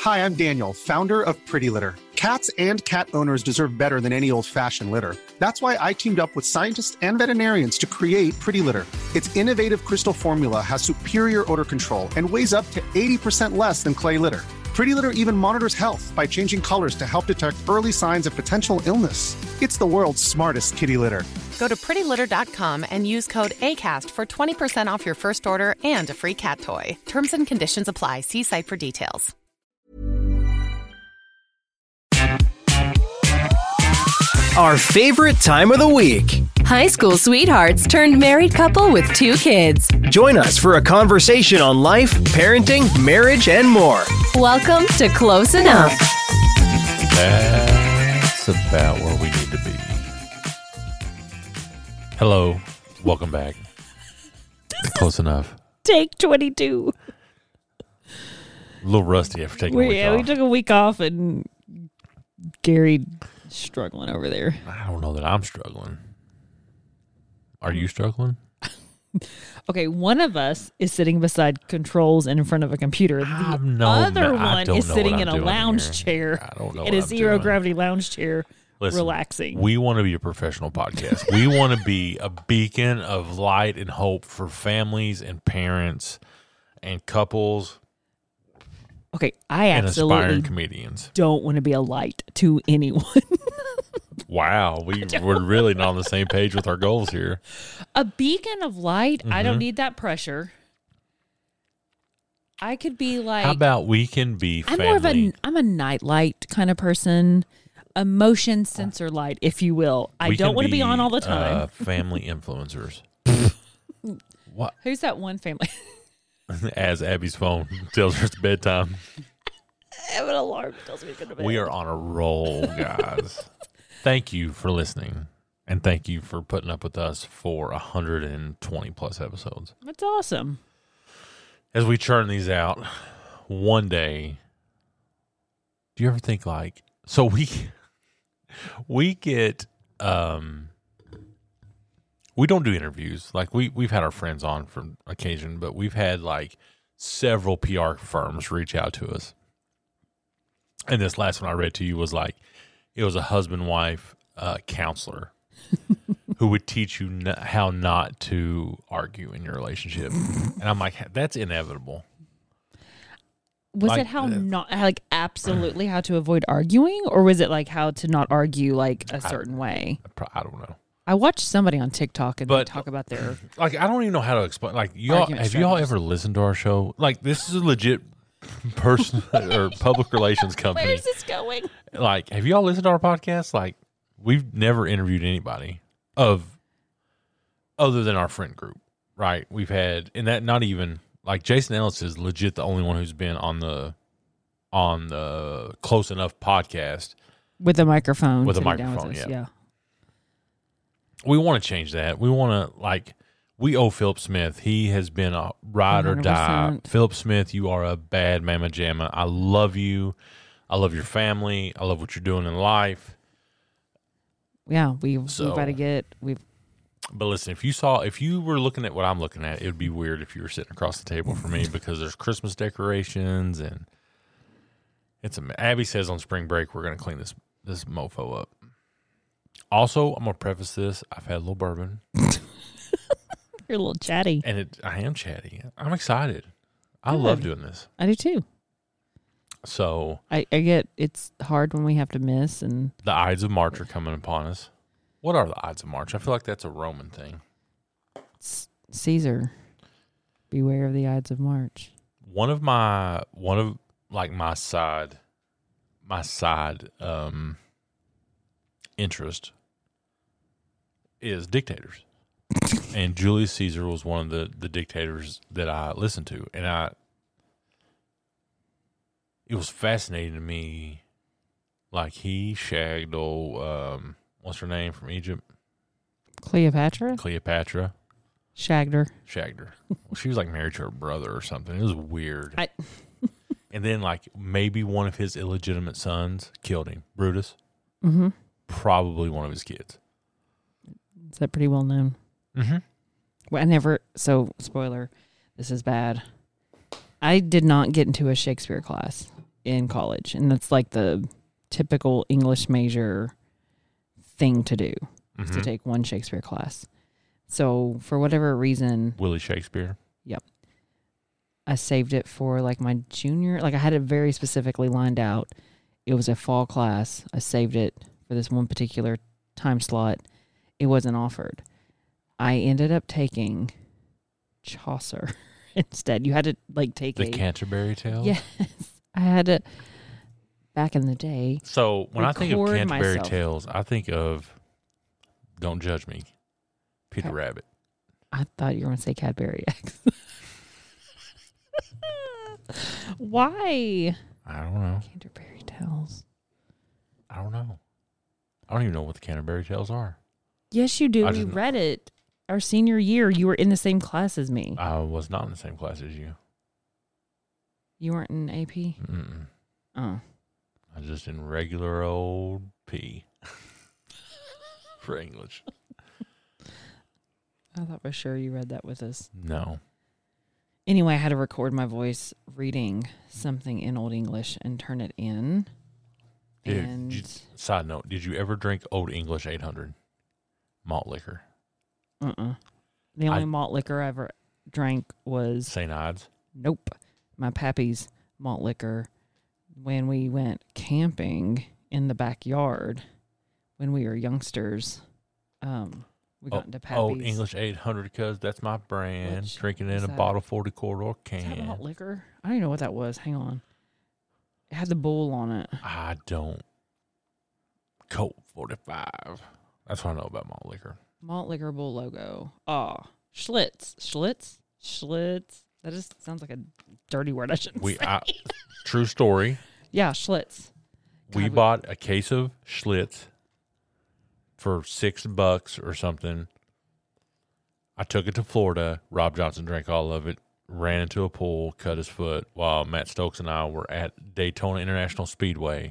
Hi, I'm Daniel, founder of Pretty Litter. Cats and cat owners deserve better than any old-fashioned litter. That's why I teamed up with scientists and veterinarians to create Pretty Litter. Its innovative crystal formula has superior odor control and weighs up to 80% less than clay litter. Pretty Litter even monitors health by changing colors to help detect early signs of potential illness. It's the world's smartest kitty litter. Go to prettylitter.com and use code ACAST for 20% off your first order and a free cat toy. Terms and conditions apply. See site for details. Our favorite time of the week. High school sweethearts turned married couple with 2 kids. Join us for a conversation on life, parenting, marriage, and more. Welcome to Close Enough. That's about where we need to be. Hello. Welcome back. Close Enough. Take 22. A little rusty after taking a week off. We took a week off and Gary struggling over there. I don't know that I'm struggling. Are you struggling? Okay, one of us is sitting beside controls and in front of a computer. The other one is sitting in a lounge chair. I don't know. In a zero gravity lounge chair, relaxing. We want to be a professional podcast. We want to be a beacon of light and hope for families and parents and couples. Okay, I and absolutely aspiring comedians. Don't want to be a light to anyone. Wow, we're really not on the same page with our goals here. A beacon of light? Mm-hmm. I don't need that pressure. I could be like... How about we can be family? I'm a night light kind of person. A motion sensor light, if you will. I don't want to be on all the time. Family influencers. What? Who's that one family? As Abby's phone tells her it's bedtime. I have an alarm that tells me to go to bed. We are on a roll, guys. Thank you for listening, and thank you for putting up with us for 120 plus episodes. That's awesome. As we churn these out, one day, do you ever think like, so we get, we don't do interviews. Like we've had our friends on for occasion, but we've had like several PR firms reach out to us. And this last one I read to you was like, it was a husband-wife counselor who would teach you how not to argue in your relationship. And I'm like, that's inevitable. Was like, it how not, like absolutely how to avoid arguing? Or was it like how to not argue like a certain way? I don't know. I watched somebody on TikTok and they talk about their... Like, I don't even know how to explain. Like, have y'all ever listened to our show? Like, this is a legit person or public relations company. Where's this going? Like, have y'all listened to our podcast? Like, we've never interviewed anybody other than our friend group, right? We've had, and that not even like Jason Ellis is legit the only one who's been on the Close Enough podcast with a microphone. With a microphone, yeah. We want to change that. We want to we owe Philip Smith. He has been a ride 100%. Or die. Philip Smith, you are a bad mamma jamma. I love you. I love your family. I love what you're doing in life. Yeah, we've got to get. But listen, if you were looking at what I'm looking at, it would be weird if you were sitting across the table from me because there's Christmas decorations and Abby says on spring break we're going to clean this mofo up. Also, I'm going to preface this. I've had a little bourbon. You're a little chatty. And I am chatty. I'm excited. I love doing this. I do too. So I get it's hard when we have to miss and the Ides of March are coming upon us. What are the Ides of March? I feel like that's a Roman thing. Caesar. Beware of the Ides of March. One of my side interest is dictators. And Julius Caesar was one of the dictators that I listened to. And it was fascinating to me. Like he shagged old, what's her name from Egypt? Cleopatra. Shagged her. Well, she was like married to her brother or something. It was weird. And then like maybe one of his illegitimate sons killed him. Brutus. Mm-hmm. Probably one of his kids. Is that pretty well known? Mm-hmm. Well, spoiler, this is bad. I did not get into a Shakespeare class. in college, and that's like the typical English major thing to do, is to take one Shakespeare class. So for whatever reason, Willie Shakespeare. Yep. I saved it for like my junior, like I had it very specifically lined out. It was a fall class. I saved it for this one particular time slot. It wasn't offered. I ended up taking Chaucer instead. You had to like take the Canterbury Tales? Yes. I had to, back in the day. So when I think of Canterbury myself. Tales, I think of, don't judge me, Peter Rabbit. I thought you were going to say Cadbury Eggs. Why? I don't know. Canterbury Tales. I don't know. I don't even know what the Canterbury Tales are. Yes, you do. We read it our senior year. You were in the same class as me. I was not in the same class as you. You weren't in AP? Mm-mm. Oh. I was just in regular old P for English. I thought for sure you read that with us. No. Anyway, I had to record my voice reading something in Old English and turn it in. Side note, did you ever drink Old English 800 malt liquor? The only malt liquor I ever drank was St. Ides? Nope. My pappy's malt liquor when we went camping in the backyard when we were youngsters. We got into pappy's. Old English 800, because that's my brand. Drinking in a bottle 40 corridor can. Is that malt liquor? I don't even know what that was. Hang on. It had the bull on it. I don't. Colt 45. That's what I know about malt liquor. Malt liquor bull logo. Oh, Schlitz. Schlitz. That just sounds like a dirty word I shouldn't say. True story. Yeah, Schlitz. We bought a case of Schlitz for $6 or something. I took it to Florida. Rob Johnson drank all of it, ran into a pool, cut his foot, while Matt Stokes and I were at Daytona International Speedway.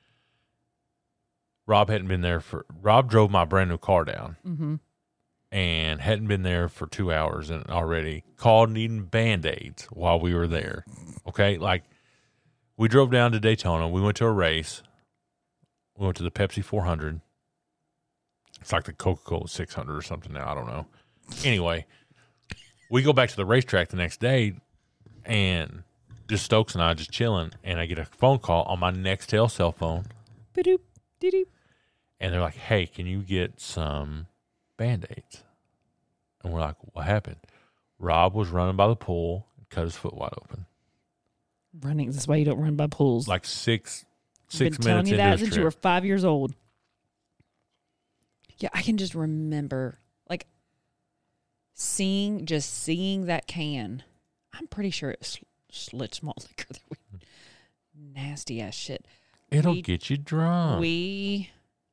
Rob drove my brand new car down and hadn't been there for 2 hours and already called needing Band-Aids while we were there. Okay. Like, we drove down to Daytona. We went to a race. We went to the Pepsi 400. It's like the Coca-Cola 600 or something now. I don't know. Anyway, we go back to the racetrack the next day, and just Stokes and I just chilling, and I get a phone call on my Nextel cell phone. Ba-doop, dee-doop. And they're like, hey, can you get some Band-Aids? And we're like, what happened? Rob was running by the pool and cut his foot wide open. Running. This is why you don't run by pools. Like six I've minutes been telling you into that his since trip. you were 5 years old. Yeah, I can just remember, like, seeing that can. I'm pretty sure it's Schlitz malt liquor. Nasty ass shit. It'll get you drunk. We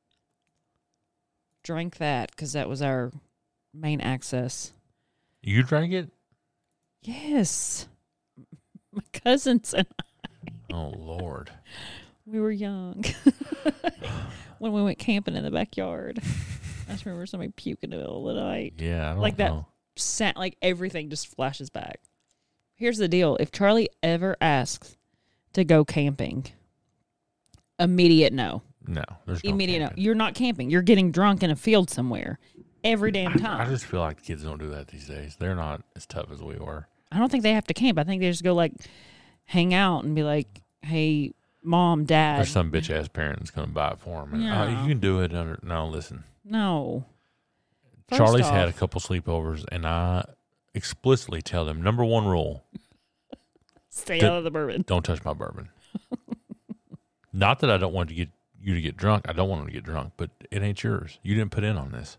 drank that because that was our main access. You drank it? Yes. My cousins and I. Oh, Lord. We were young. When we went camping in the backyard. I just remember somebody puking in the middle of the night. Yeah, I don't like know. That, like everything just flashes back. Here's the deal. If Charlie ever asks to go camping, immediate no. No, there's no immediate camping. no. You're not camping. You're getting drunk in a field somewhere every damn time. I just feel like the kids don't do that these days. They're not as tough as we were. I don't think they have to camp. I think they just go like hang out and be like, hey, Mom, Dad. There's some bitch ass parent that's going to buy it for them. And, Yeah. you can do it under. No, listen. No. First Charlie's off, had a couple sleepovers, and I explicitly tell them, number one rule: stay out of the bourbon. don't touch my bourbon. Not that I don't want you to get drunk. I don't want them to get drunk, but it ain't yours. You didn't put in on this.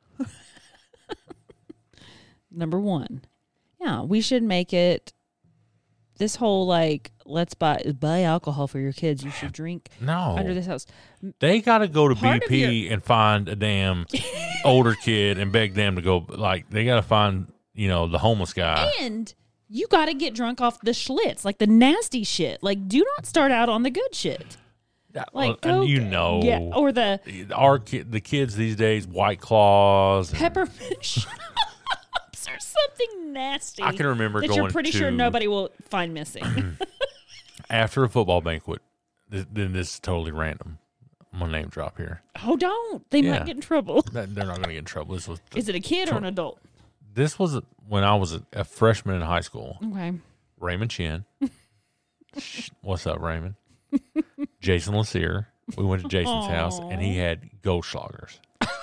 Number one. Yeah, we should make it this whole like let's buy alcohol for your kids. You should drink under this house. They got to go to Part of BP and find a damn older kid and beg them to go. Like, they got to find, the homeless guy. And you got to get drunk off the Schlitz, like the nasty shit. Like, do not start out on the good shit. Like, and yeah, or the kids these days, White Claws, peppermint schnapps or something nasty. I can remember that going you're pretty sure nobody will find missing. after a football banquet, then this is totally random. I'm going to name drop here. Oh, don't. They might get in trouble. They're not going to get in trouble. Is it a kid or an adult? This was when I was a freshman in high school. Okay. Raymond Chin. What's up, Raymond? Jason Lassier. We went to Jason's house, and he had Goldschlagers.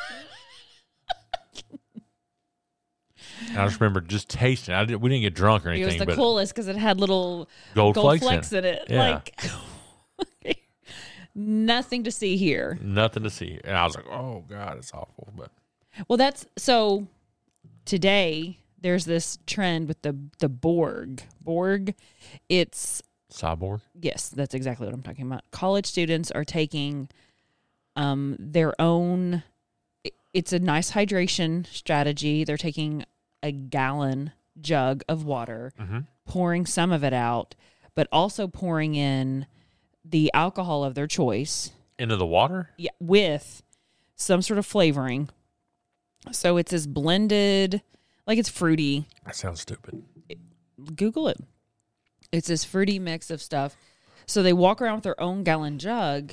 And I just remember just tasting. We didn't get drunk or anything. It was the coolest because it had little gold flakes in it. Yeah. Like, nothing to see here. Nothing to see. And I was like, oh, God, it's awful. But well, so today there's this trend with the Borg. Borg, it's Cyborg? Yes, that's exactly what I'm talking about. College students are taking their own, it's a nice hydration strategy. They're taking a gallon jug of water, pouring some of it out, but also pouring in the alcohol of their choice. Into the water? Yeah, with some sort of flavoring. So it's this blended, like it's fruity. That sounds stupid. Google it. It's this fruity mix of stuff. So they walk around with their own gallon jug.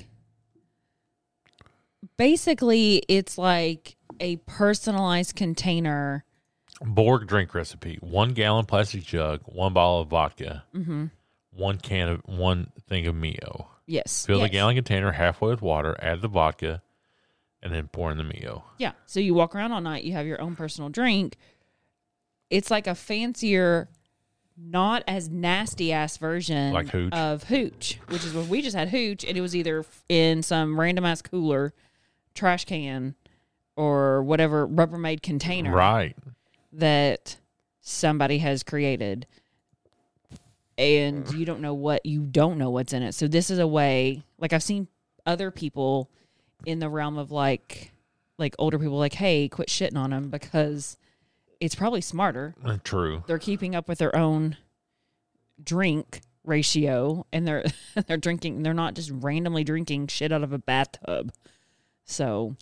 Basically, it's like a personalized container. Borg drink recipe: 1 gallon plastic jug, 1 bottle of vodka, 1 thing of Mio. Yes. Fill the gallon container halfway with water, add the vodka, and then pour in the Mio. Yeah. So you walk around all night, you have your own personal drink. It's like a fancier, not as nasty ass version like Hooch. Of Hooch, which is what we just had Hooch, and it was either in some random ass cooler, trash can, or whatever Rubbermaid container. Right. That somebody has created, and you don't know what's in it. So this is a way, like I've seen other people in the realm of like older people, like, hey, quit shitting on them because it's probably smarter. True. They're keeping up with their own drink ratio, and they're drinking. They're not just randomly drinking shit out of a bathtub. So,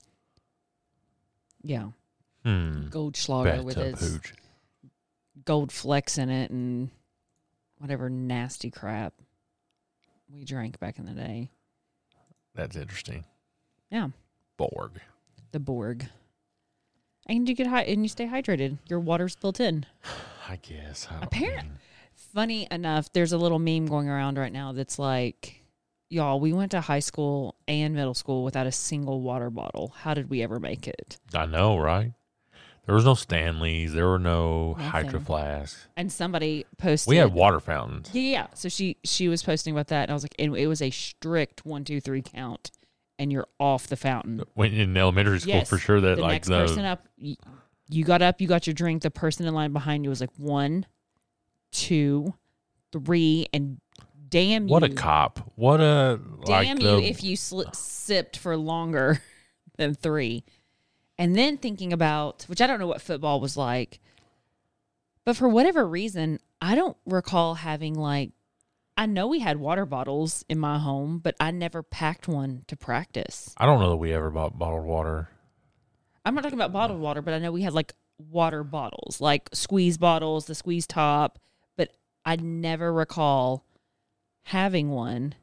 yeah. Goldschlager with its Hooch. gold flecks in it and whatever nasty crap we drank back in the day. That's interesting. Yeah. Borg. The Borg. And you get and you stay hydrated. Your water's built in. I guess. Apparently, funny enough, there's a little meme going around right now that's like, y'all, we went to high school and middle school without a single water bottle. How did we ever make it? I know, right? There was no Stanleys. There were no Hydro Flasks. And somebody posted. We had water fountains. Yeah. So she was posting about that, and I was like, and it was a strict 1, 2, 3 count, and you're off the fountain. When in elementary school, yes, for sure. That the like next person up, you got up, you got your drink. The person in line behind you was like 1, 2, 3, and damn you! What a cop! What a damn you if you sipped for longer than 3. And then thinking about, which I don't know what football was like, but for whatever reason, I don't recall having I know we had water bottles in my home, but I never packed one to practice. I don't know that we ever bought bottled water. I'm not talking about bottled water, but I know we had water bottles, like squeeze bottles, the squeeze top, but I never recall having one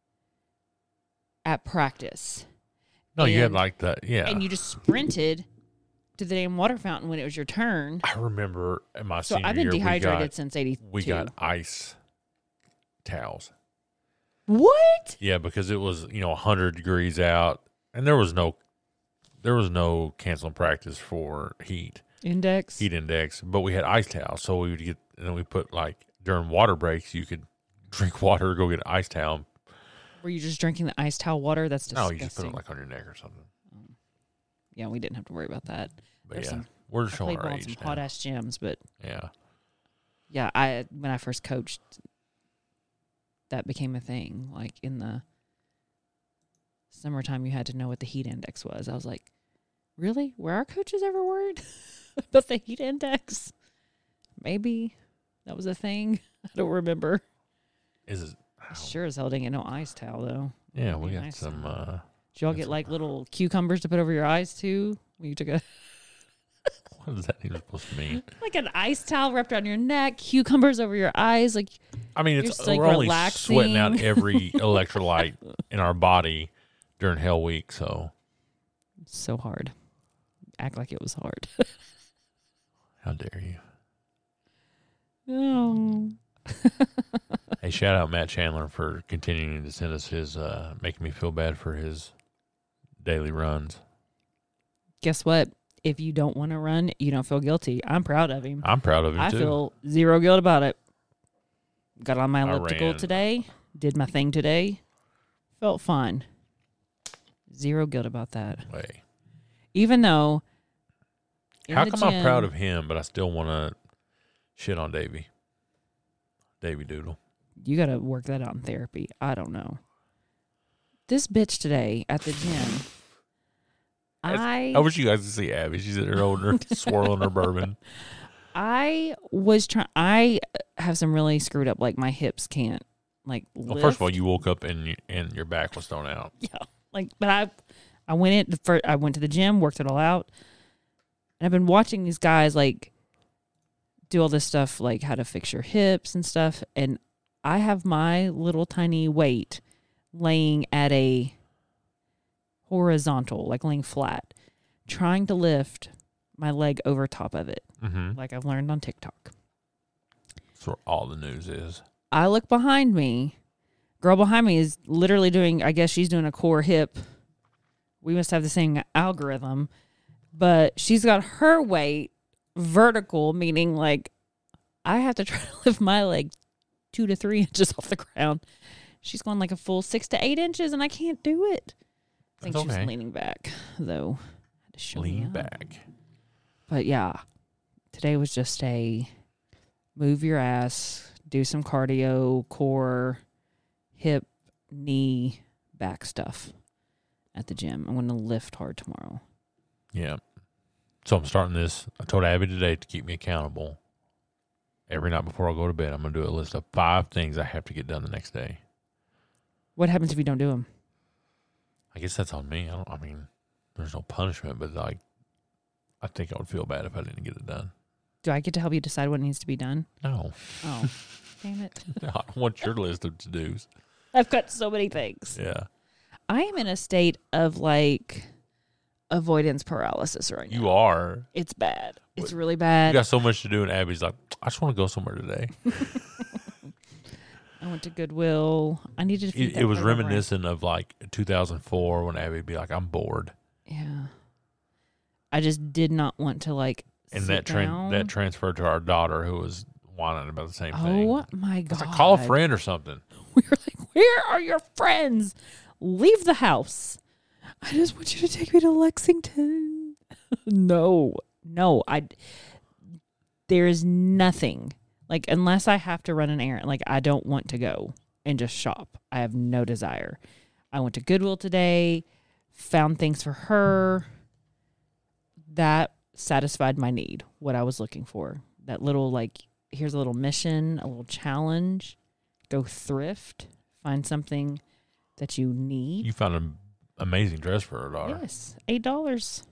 at practice. No, you had that, yeah. And you just sprinted to the damn water fountain when it was your turn. I remember in my senior year, I've been dehydrated since 82. We got ice towels. What? Yeah, because it was 100 degrees out, and there was no canceling practice for heat index, but we had ice towels, so we would get, and then we put during water breaks, you could drink water, go get an ice towel. Were you just drinking the ice towel water? That's disgusting. No, you just put it on your neck or something. Yeah, we didn't have to worry about that. But we're showing our age some now. hot ass gyms, but yeah, when I first coached, that became a thing. Like in the summertime, you had to know what the heat index was. I was like, really? Were our coaches ever worried about the heat index? Maybe that was a thing. I don't remember. Is it? Sure as hell didn't get no ice towel though. Yeah, we got some. Did y'all get little cucumbers to put over your eyes too when you took a? What is that even supposed to mean? Like an ice towel wrapped around your neck, cucumbers over your eyes. Like, I mean, you're it's just, like, we're only relaxing. sweating out every electrolyte in our body during Hell Week, so so hard. Act like it was hard. how dare you? Oh. Hey, shout out Matt Chandler for continuing to send us his, making me feel bad for his daily runs. Guess what? If you don't want to run, you don't feel guilty. I'm proud of him. I'm proud of him, I too. feel zero guilt about it. Got on my elliptical ran. today. Did my thing today. Felt fine. Zero guilt about that. Way. Even though... How come I'm proud of him, but I still want to shit on Davey Doodle? You got to work that out in therapy. I don't know. This bitch today at the gym... I wish you guys could see Abby. She's at her holding her, swirling her bourbon. I have some really screwed up, like my hips can't, like, lift. Well, first of all, you woke up and your back was thrown out. Yeah. Like, but I went to the gym, worked it all out. And I've been watching these guys, like, do all this stuff, like how to fix your hips and stuff. And I have my little tiny weight laying at a horizontal, like laying flat, trying to lift my leg over top of it, like I've learned on TikTok. That's where all the news is. I look behind me. Girl behind me is literally doing, I guess she's doing a core hip. We must have the same algorithm. But she's got her weight vertical, meaning like I have to try to lift my leg 2 to 3 inches off the ground. She's going like a full 6 to 8 inches, and I can't do it. I think she was leaning back, though. Had to show Lean me up. back. But yeah, today was just a move your ass, do some cardio, core, hip, knee, back stuff at the gym. I'm going to lift hard tomorrow. Yeah. So I'm starting this. I told Abby today to keep me accountable. Every night before I go to bed, I'm going to do a list of 5 things I have to get done the next day. What happens if you don't do them? I guess that's on me. I mean, there's no punishment, but like, I think I would feel bad if I didn't get it done. Do I get to help you decide what needs to be done? No. Oh, damn it. I don't want your list of to-dos. I've got so many things. Yeah. I am in a state of like avoidance paralysis right now. You are. It's bad. It's really bad. You got so much to do, and Abby's like, I just want to go somewhere today. I went to Goodwill. I needed to feed It was reminiscent of like 2004 when Abby would be like, I'm bored. Yeah. I just did not want to like And sit down. that transferred to our daughter, who was whining about the same thing. Oh my God. I was like, call a friend or something. We were like, where are your friends? Leave the house. I just want you to take me to Lexington. No. There is nothing. Like, unless I have to run an errand, like, I don't want to go and just shop. I have no desire. I went to Goodwill today, found things for her. That satisfied my need, what I was looking for. That little, like, here's a little mission, a little challenge. Go thrift, find something that you need. You found an amazing dress for her daughter. Yes, $8.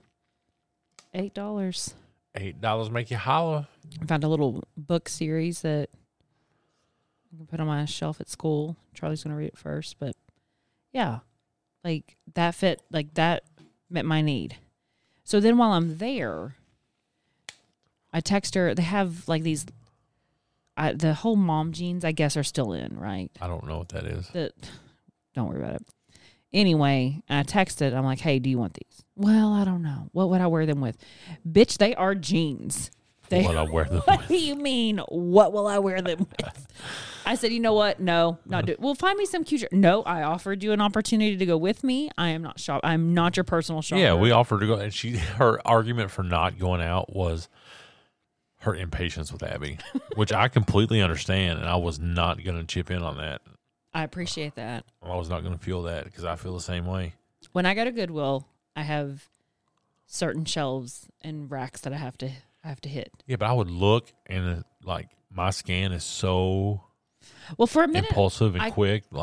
$8 make you holla. I found a little book series that I can put on my shelf at school. Charlie's going to read it first, but yeah, like that fit, like that met my need. So then while I'm there, I text her. They have like these, the whole mom jeans, I guess, are still in, right? I don't know what that is. Don't worry about it. Anyway, I texted. I'm like, hey, do you want these? Well, I don't know. What would I wear them with? Bitch, they are jeans. What will I wear them What with? do you mean, what will I wear them with? I said, you know what? No, not do it. Well, find me some cute. No, I offered you an opportunity to go with me. I am not I'm not your personal shopper. Yeah, we offered to go. And her argument for not going out was her impatience with Abby, which I completely understand. And I was not going to chip in on that. I appreciate that. I was not going to feel that because I feel the same way. When I go to Goodwill, I have certain shelves and racks that I have to hit. Yeah, but I would look and like my scan is so well for a minute impulsive and quick. Like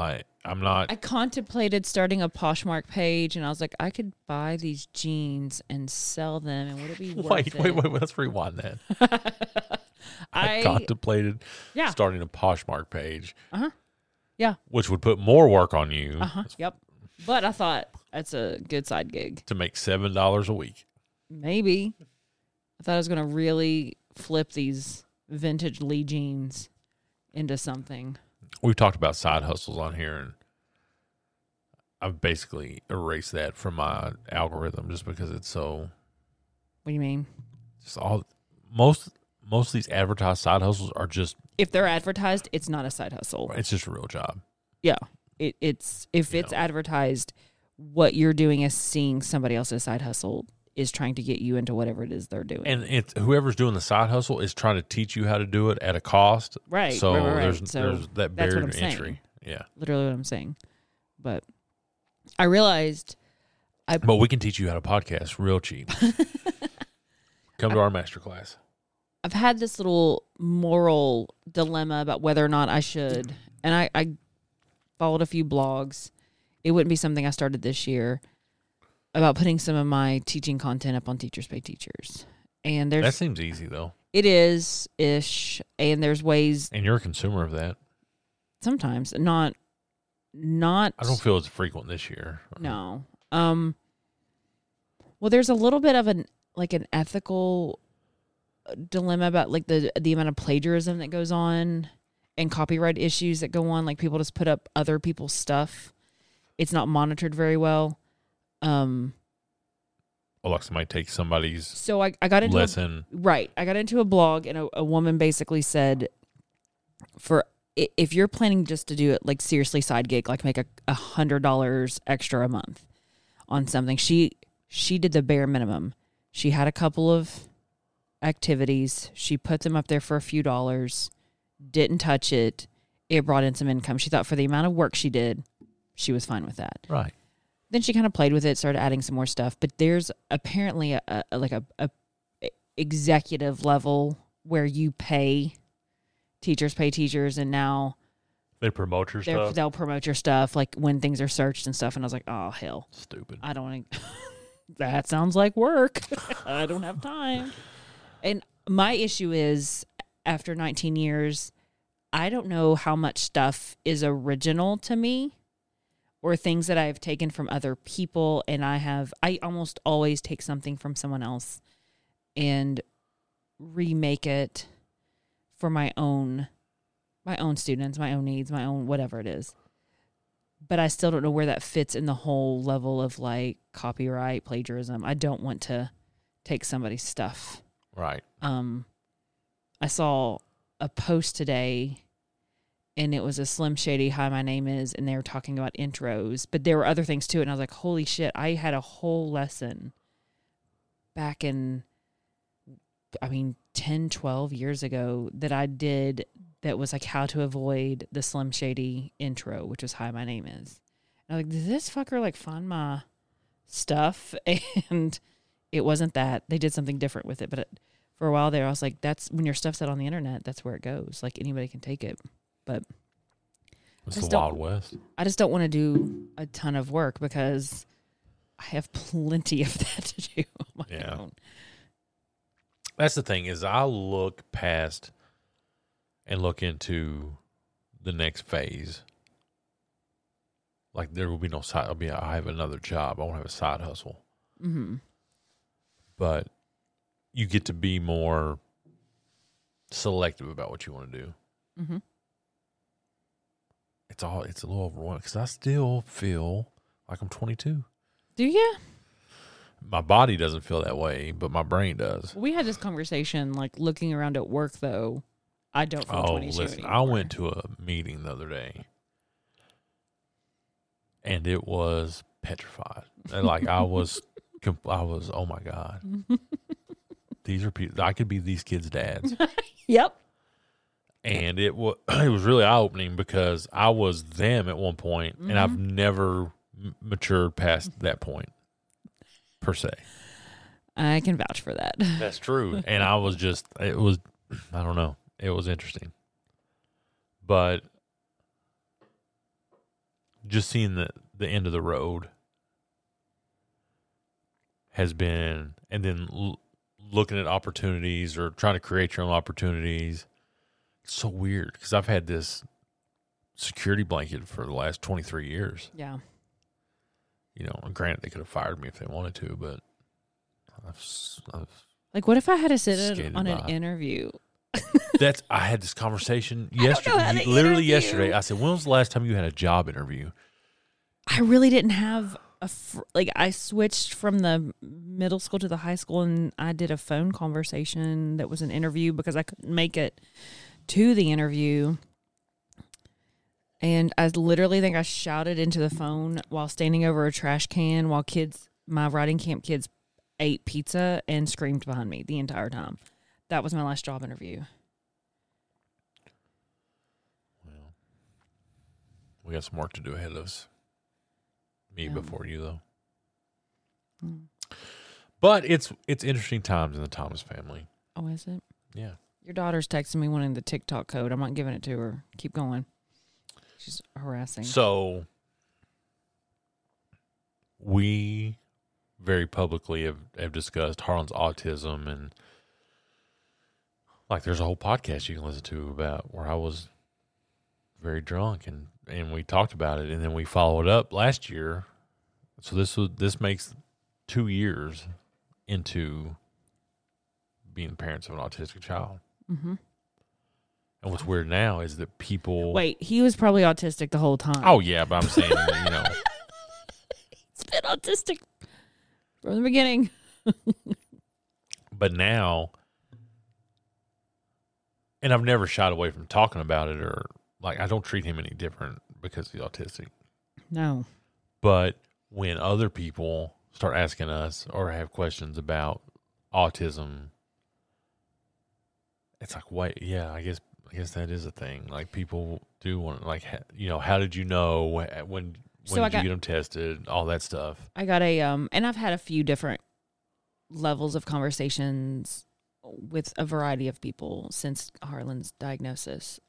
I'm not. I contemplated starting a Poshmark page, and I was like, I could buy these jeans and sell them, and would it be worth it? Wait. Let's rewind that. I contemplated starting a Poshmark page. Yeah. Which would put more work on you. Yep. But I thought that's a good side gig. To make $7 a week. Maybe. I thought I was going to really flip these vintage Lee jeans into something. We've talked about side hustles on here, and I've basically erased that from my algorithm just because it's so. What do you mean? Just most of these advertised side hustles are just. If they're advertised, it's not a side hustle. It's just a real job. Yeah, it's advertised, what you're doing is seeing somebody else's side hustle is trying to get you into whatever it is they're doing. And it's whoever's doing the side hustle is trying to teach you how to do it at a cost. Right. So right. there's that barrier to entry. Yeah. Literally what I'm saying. But I realized But we can teach you how to podcast real cheap. Come to our masterclass. I've had this little moral dilemma about whether or not I should. And I followed a few blogs. It wouldn't be something I started this year. About putting some of my teaching content up on Teachers Pay Teachers. And that seems easy, though. It is-ish. And there's ways. And you're a consumer of that. Sometimes. Not. I don't feel it's frequent this year. No. Well, there's a little bit of an ethical dilemma about like the amount of plagiarism that goes on and copyright issues that go on. Like people just put up other people's stuff. It's not monitored very well. Like somebody takes somebody's so I got into lesson. I got into a blog and a woman basically said, if you're planning just to do it like seriously side gig, like make $100 extra a month on something, she did the bare minimum. She had a couple of activities. She put them up there for a few dollars, didn't touch it. It brought in some income. She thought for the amount of work she did, she was fine with that. Right. Then she kind of played with it, started adding some more stuff. But there's apparently a executive level where you pay Teachers Pay Teachers, and now they promote your stuff. They'll promote your stuff, like when things are searched and stuff. And I was like, oh hell, stupid. I don't want to. That sounds like work. I don't have time. And my issue is, after 19 years, I don't know how much stuff is original to me. Or things that I've taken from other people, and I almost always take something from someone else and remake it for my own students, my own needs, my own whatever it is. But I still don't know where that fits in the whole level of like copyright, plagiarism. I don't want to take somebody's stuff. Right. I saw a post today. And it was a Slim Shady, hi, my name is, and they were talking about intros. But there were other things too, and I was like, holy shit, I had a whole lesson back in, 10, 12 years ago that I did that was like how to avoid the Slim Shady intro, which was hi, my name is. And I was like, did this fucker like find my stuff? And it wasn't that. They did something different with it. But for a while there, I was like, that's when your stuff's out on the internet, that's where it goes. Like anybody can take it. But it's the Wild West. I just don't want to do a ton of work because I have plenty of that to do on my own. That's the thing is I look past and look into the next phase. Like there will be no side. I have another job. I won't have a side hustle. Mm-hmm. But you get to be more selective about what you want to do. Mm-hmm. It's a little overwhelming because I still feel like I'm 22. Do you? My body doesn't feel that way, but my brain does. We had this conversation, like looking around at work, though. I don't feel 22 listen, anymore. I went to a meeting the other day, and it was petrified. And like I was, oh my God. These are people, I could be these kids' dads. Yep. And it was really eye-opening because I was them at one point, and I've never matured past that point, per se. I can vouch for that. That's true. And I was I don't know. It was interesting. But just seeing the end of the road has been, and then looking at opportunities or trying to create your own opportunities. It's so weird because I've had this security blanket for the last 23 years. Yeah. You know, granted, they could have fired me if they wanted to, but I've like, what if I had to sit skated on an by. interview? I had this conversation know how yesterday. to Literally interview. yesterday, I said, "When was the last time you had a job interview?" I really didn't have I switched from the middle school to the high school, and I did a phone conversation that was an interview because I couldn't make it to the interview. And I literally think I shouted into the phone while standing over a trash can while my writing camp kids ate pizza and screamed behind me the entire time. That was my last job interview. Well, we got some work to do ahead of us. Me Yeah. before you, though. Mm. But it's interesting times in the Thomas family. Oh, is it? Yeah. Your daughter's texting me wanting the TikTok code. I'm not giving it to her. Keep going. She's harassing. So we very publicly have discussed Harlan's autism, and like there's a whole podcast you can listen to about where I was very drunk and we talked about it, and then we followed up last year. So this makes 2 years into being parents of an autistic child. Mm-hmm. And what's weird now is that people Wait, he was probably autistic the whole time. Oh yeah, but I'm saying you know. He's been autistic from the beginning. But now, and I've never shied away from talking about it, or like I don't treat him any different because he's autistic. No. But when other people start asking us or have questions about autism, it's like, wait, yeah, I guess that is a thing. Like people do want, like, you know, how did you know when did you get them tested? All that stuff. I got and I've had a few different levels of conversations with a variety of people since Harlan's diagnosis.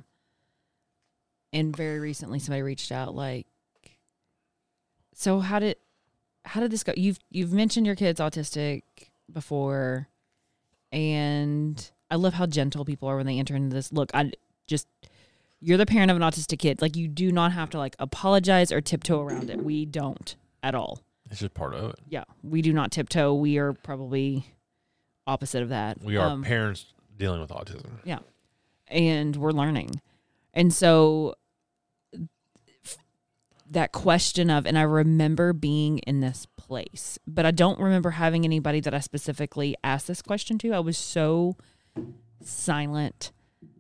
And very recently somebody reached out like, so how did this go? You've mentioned your kid's autistic before, and I love how gentle people are when they enter into this. Look, you're the parent of an autistic kid. Like, you do not have to like apologize or tiptoe around it. We don't at all. It's just part of it. Yeah, we do not tiptoe. We are probably opposite of that. We are parents dealing with autism. Yeah, and we're learning. And so that question of, and I remember being in this place, but I don't remember having anybody that I specifically asked this question to. I was so silent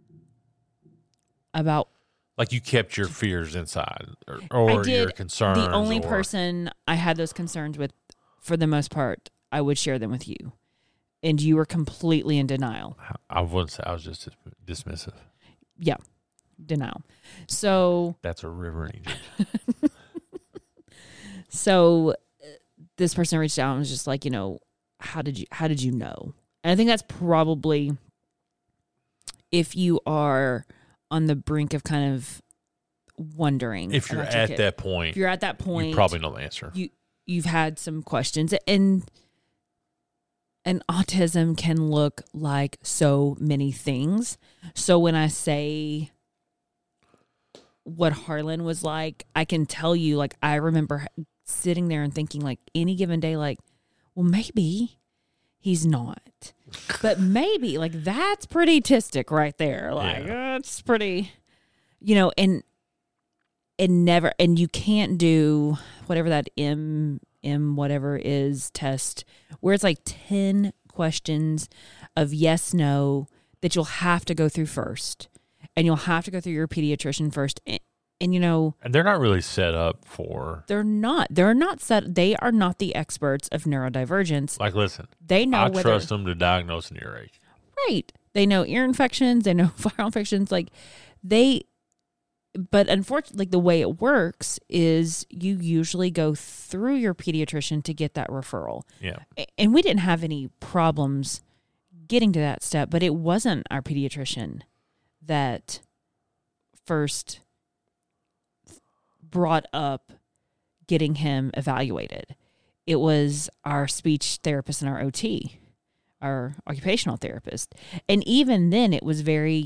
about. Like you kept your fears inside or your concerns. The only person I had those concerns with, for the most part, I would share them with you. And you were completely in denial. I wouldn't say I was just dismissive. Yeah. Denial. So that's a river in Egypt. So this person reached out and was just like, you know, how did you know? And I think that's probably, if you are on the brink of kind of wondering, if you're at that point, you probably know the answer. You've had some questions, and autism can look like so many things. So when I say what Harlan was like, I can tell you, like, I remember sitting there and thinking, like, any given day, like, well, maybe he's not, but maybe, like, that's pretty autistic right there. Like, that's pretty, you know, and you can't do whatever that M whatever is test where it's like 10 questions of yes, no, that you'll have to go through first. And you'll have to go through your pediatrician first. And you know, and they're not really set up for. They are not the experts of neurodivergence. Like, listen, they know. I trust them to diagnose an earache. Right. They know ear infections. They know viral infections. But unfortunately, like, the way it works is you usually go through your pediatrician to get that referral. Yeah. And we didn't have any problems getting to that step, but it wasn't our pediatrician that first brought up getting him evaluated. It was our speech therapist and our OT, our occupational therapist. And even then it was very,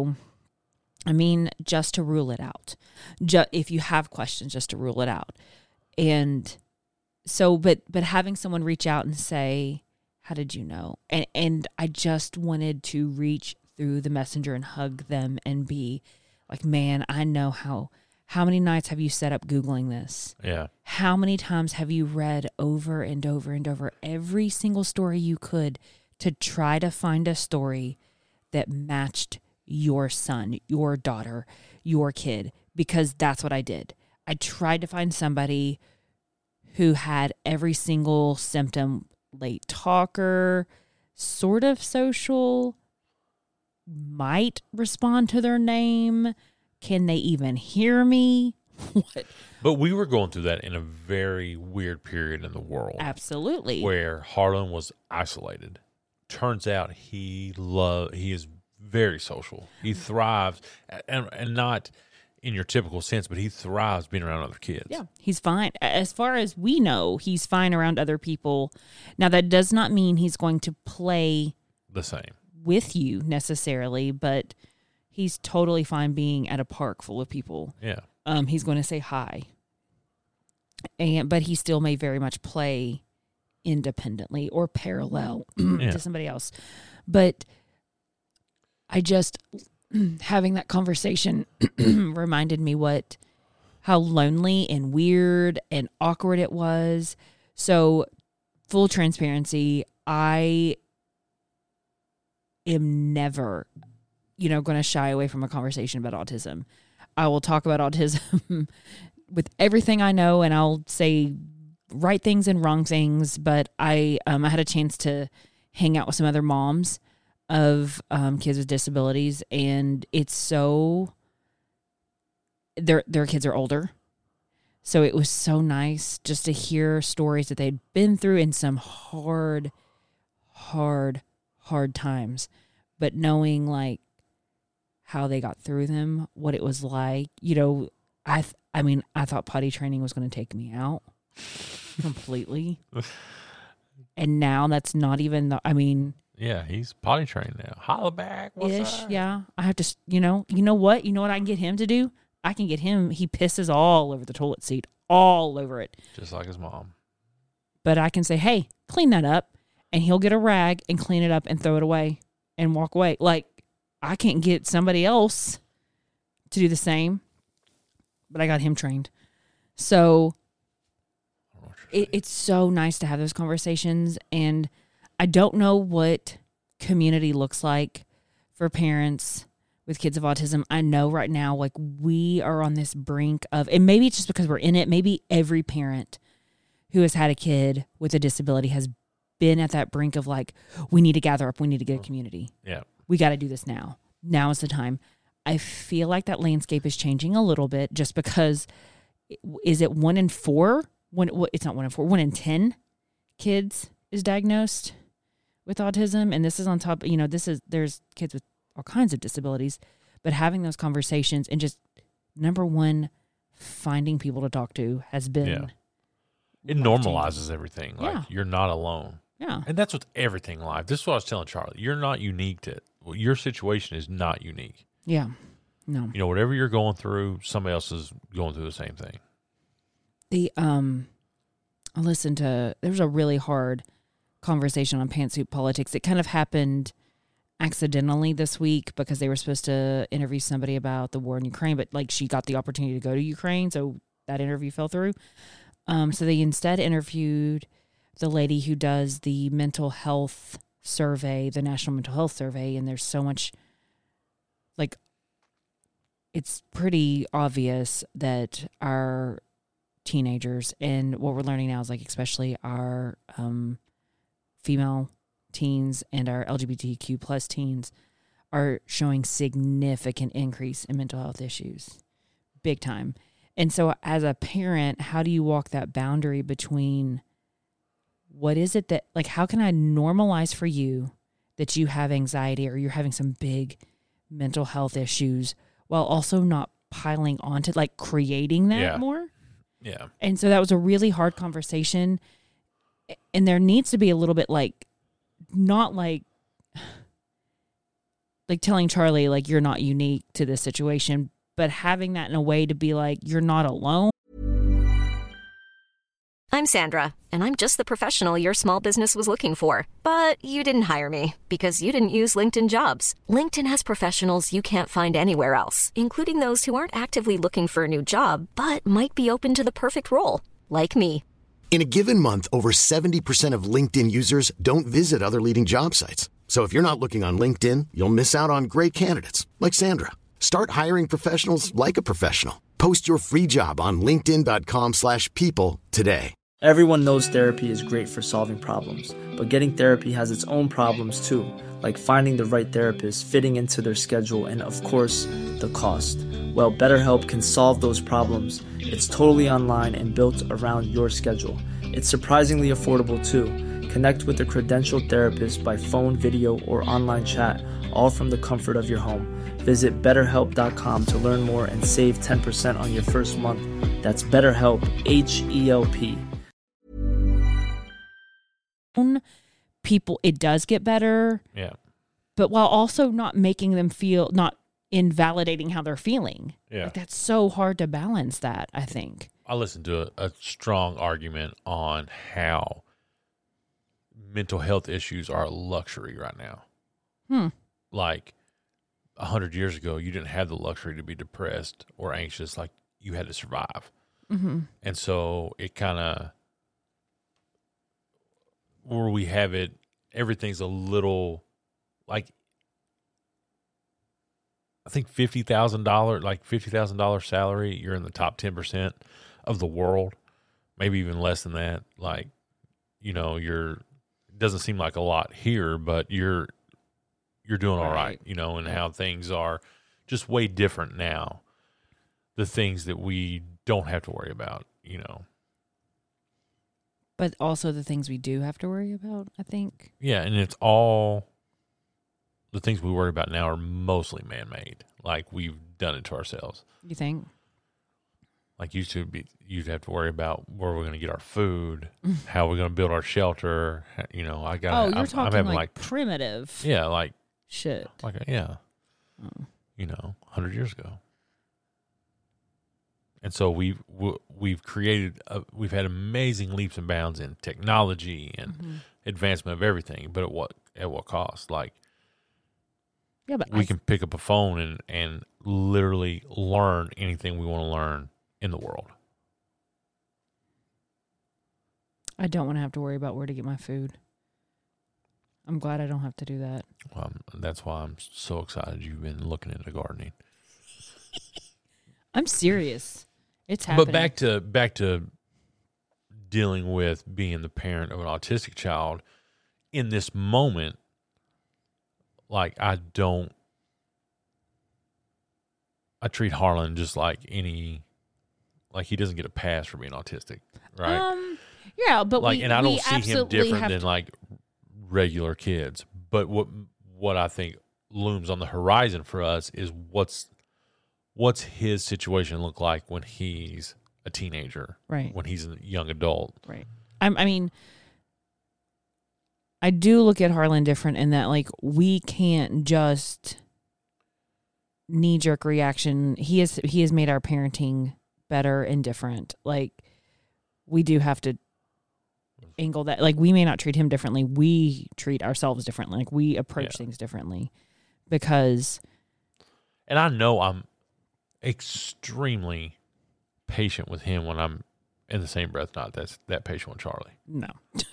just to rule it out. If you have questions, just to rule it out. And so, but having someone reach out and say, how did you know? And I just wanted to reach through the messenger and hug them and be like, man, I know how many nights have you set up Googling this? Yeah. How many times have you read over and over and over every single story you could to try to find a story that matched your son, your daughter, your kid? Because that's what I did. I tried to find somebody who had every single symptom: late talker, sort of social, might respond to their name. Can they even hear me? What? But we were going through that in a very weird period in the world. Absolutely. Where Harlan was isolated. Turns out he is very social. He thrives, and not in your typical sense, but he thrives being around other kids. Yeah, he's fine. As far as we know, he's fine around other people. Now, that does not mean he's going to play the same with you necessarily, but he's totally fine being at a park full of people. Yeah. He's going to say hi. But he still may very much play independently or parallel to somebody else. But I just, having that conversation reminded me how lonely and weird and awkward it was. So, full transparency, I am never, going to shy away from a conversation about autism. I will talk about autism with everything I know, and I'll say right things and wrong things. But I had a chance to hang out with some other moms of kids with disabilities, and it's so their kids are older, so it was so nice just to hear stories that they'd been through in some hard times, but knowing like how they got through them, what it was like. I thought potty training was going to take me out completely, and now that's not even yeah, he's potty trained now. Holla back. What's up? Yeah. I have to, you know what I can get him to do? I can get him, he pisses all over the toilet seat, all over it. Just like his mom. But I can say, hey, clean that up. And he'll get a rag and clean it up and throw it away and walk away. Like, I can't get somebody else to do the same, but I got him trained. So it's so nice to have those conversations. And I don't know what community looks like for parents with kids of autism. I know right now, like, we are on this brink of, and maybe it's just because we're in it, maybe every parent who has had a kid with a disability has been at that brink of like, we need to gather up, we need to get a community. Yeah. We got to do this now. Now is the time. I feel like that landscape is changing a little bit just because, is it 1 in 4? It's not 1 in 4. 1 in 10 kids is diagnosed with autism, and this is on top. There's kids with all kinds of disabilities, but having those conversations and just, number one, finding people to talk to has been. Yeah. It normalizes everything. Like, you're not alone. Yeah. And that's with everything in life. This is what I was telling Charlie. You're not unique to it. Well, your situation is not unique. Yeah. No. Whatever you're going through, somebody else is going through the same thing. I listened to, there was a really hard conversation on Pantsuit Politics. It kind of happened accidentally this week because they were supposed to interview somebody about the war in Ukraine, but like, she got the opportunity to go to Ukraine, so that interview fell through. So they instead interviewed the lady who does the mental health survey, the National Mental Health Survey, and there's so much, like, it's pretty obvious that our teenagers, and what we're learning now is, like, especially our female teens and our LGBTQ plus teens are showing significant increase in mental health issues, big time. And so as a parent, how do you walk that boundary between what is it that, like, how can I normalize for you that you have anxiety or you're having some big mental health issues while also not piling onto, like creating that more. Yeah. And so that was a really hard conversation. And there needs to be a little bit like, not like telling Charlie, like, you're not unique to this situation, but having that in a way to be like, you're not alone. I'm Sandra, and I'm just the professional your small business was looking for. But you didn't hire me because you didn't use LinkedIn Jobs. LinkedIn has professionals you can't find anywhere else, including those who aren't actively looking for a new job, but might be open to the perfect role, like me. In a given month, over 70% of LinkedIn users don't visit other leading job sites. So if you're not looking on LinkedIn, you'll miss out on great candidates like Sandra. Start hiring professionals like a professional. Post your free job on linkedin.com/people today. Everyone knows therapy is great for solving problems, but getting therapy has its own problems too, like finding the right therapist, fitting into their schedule, and of course, the cost. Well, BetterHelp can solve those problems. It's totally online and built around your schedule. It's surprisingly affordable too. Connect with a credentialed therapist by phone, video, or online chat, all from the comfort of your home. Visit BetterHelp.com to learn more and save 10% on your first month. That's BetterHelp, H-E-L-P. People, it does get better. Yeah. But while also not making them feel, not invalidating how they're feeling. Yeah. Like, that's so hard to balance that, I think. I listened to a strong argument on how mental health issues are a luxury right now. Like 100 years ago, you didn't have the luxury to be depressed or anxious. Like, you had to survive. Mm-hmm. And so it kind of, where we have it, everything's a little, like, I think $50,000 salary, you're in the top 10% of the world, maybe even less than that. Like, you know, it doesn't seem like a lot here, but you're doing all right, you know, and how things are just way different now. The things that we don't have to worry about, you know. But also the things we do have to worry about, I think. Yeah, and it's all, the things we worry about now are mostly man-made. Like, we've done it to ourselves. You think? Like, you'd have to worry about where we're going to get our food, how we're going to build our shelter. You know, you're talking I'm having like primitive. Yeah, like shit. Like, yeah. You know, 100 years ago. And so we've created, we've had amazing leaps and bounds in technology and advancement of everything, but at what cost? Like, yeah, but we can pick up a phone and literally learn anything we want to learn in the world. I don't want to have to worry about where to get my food. I'm glad I don't have to do that. Well, that's why I'm so excited you've been looking into gardening. I'm serious. It's happening. But back to dealing with being the parent of an autistic child in this moment, like, I treat Harlan just like he doesn't get a pass for being autistic, right? Yeah, but like, and I don't see him different than like regular kids. But what I think looms on the horizon for us is what's his situation look like when he's a teenager, right? When he's a young adult, right? I mean, I do look at Harlan different in that, like, we can't just knee-jerk reaction. He has made our parenting better and different. Like, we do have to angle that. Like, we may not treat him differently. We treat ourselves differently. Like, we approach things differently because. And I know I'm extremely patient with him when I'm in the same breath not that patient with Charlie. No.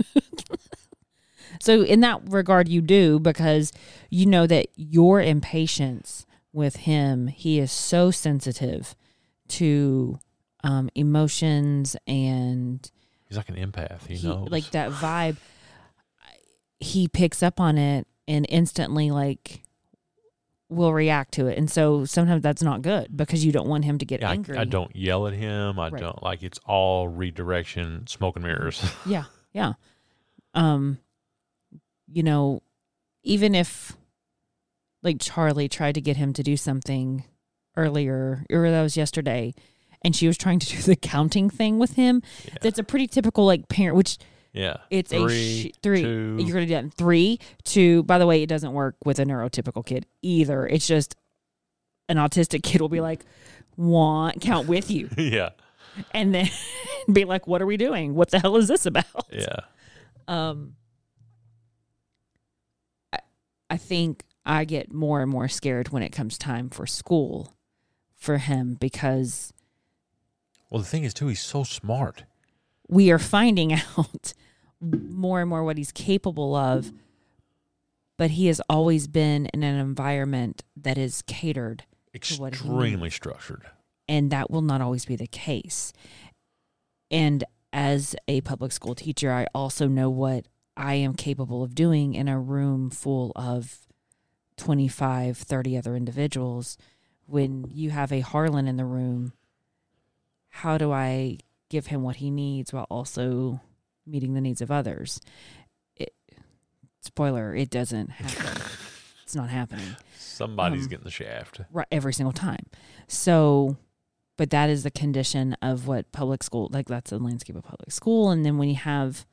So in that regard, you do, because you know that your impatience with him, he is so sensitive to emotions, and he's like an empath. He knows, like, that vibe. He picks up on it and instantly, like, will react to it. And so sometimes that's not good because you don't want him to get angry. I don't yell at him. I don't, like, it's all redirection, smoke and mirrors. Yeah. Yeah. You know, even if, like, Charlie tried to get him to do something earlier, or that was yesterday, and she was trying to do the counting thing with him. Yeah. That's a pretty typical like parent, which it's three. Two. You're going to do that in 3, 2. By the way, it doesn't work with a neurotypical kid either. It's just an autistic kid will be like, count with you. Yeah. And then be like, what are we doing? What the hell is this about? Yeah. I think I get more and more scared when it comes time for school for him because... Well, the thing is, too, he's so smart. We are finding out more and more what he's capable of, but he has always been in an environment that is catered to what he needs. Extremely structured. And that will not always be the case. And as a public school teacher, I also know what I am capable of doing in a room full of 25, 30 other individuals. When you have a Harlan in the room, how do I give him what he needs while also meeting the needs of others? Spoiler, it doesn't happen. It's not happening. Somebody's getting the shaft. Right, every single time. So, but that is the condition of what public school, like that's the landscape of public school. And then when you have,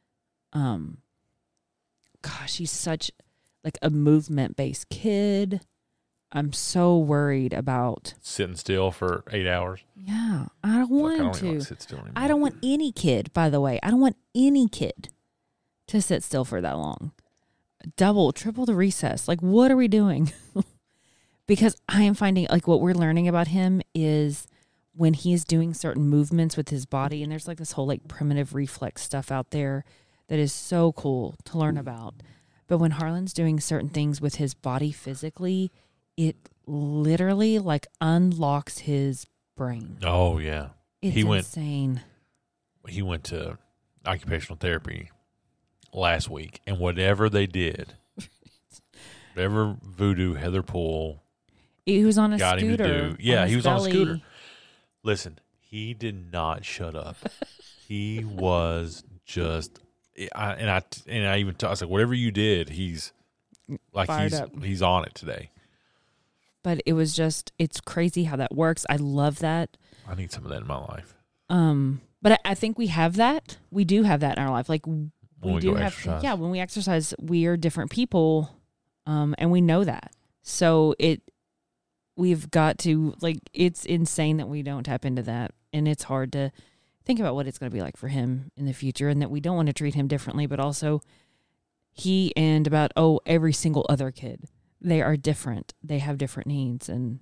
he's such like a movement-based kid. I'm so worried about sitting still for 8 hours. Yeah, I don't want him to. Want to sit still anymore. I don't want any kid, by the way. I don't want any kid to sit still for that long. Double, triple the recess. Like, what are we doing? Because I am finding, like, what we're learning about him is when he is doing certain movements with his body, and there's like this whole like primitive reflex stuff out there that is so cool to learn about. But when Harlan's doing certain things with his body physically, it literally like unlocks his brain. Oh yeah, it's insane. He went to occupational therapy last week, and whatever they did, whatever voodoo Heather Poole, he was on a got scooter. Him to do. Yeah, he was belly. on a scooter. Listen, he did not shut up. He was just, I even I was like, whatever you did, he's like he's on it today. But it was just, it's crazy how that works. I love that. I need some of that in my life. But I think we have that. We do have that in our life. Like when we do have, exercise. Yeah, when we exercise, we are different people, and we know that. So we've got to, like, it's insane that we don't tap into that, and it's hard to think about what it's going to be like for him in the future, and that we don't want to treat him differently, but also he and every single other kid. They are different. They have different needs. And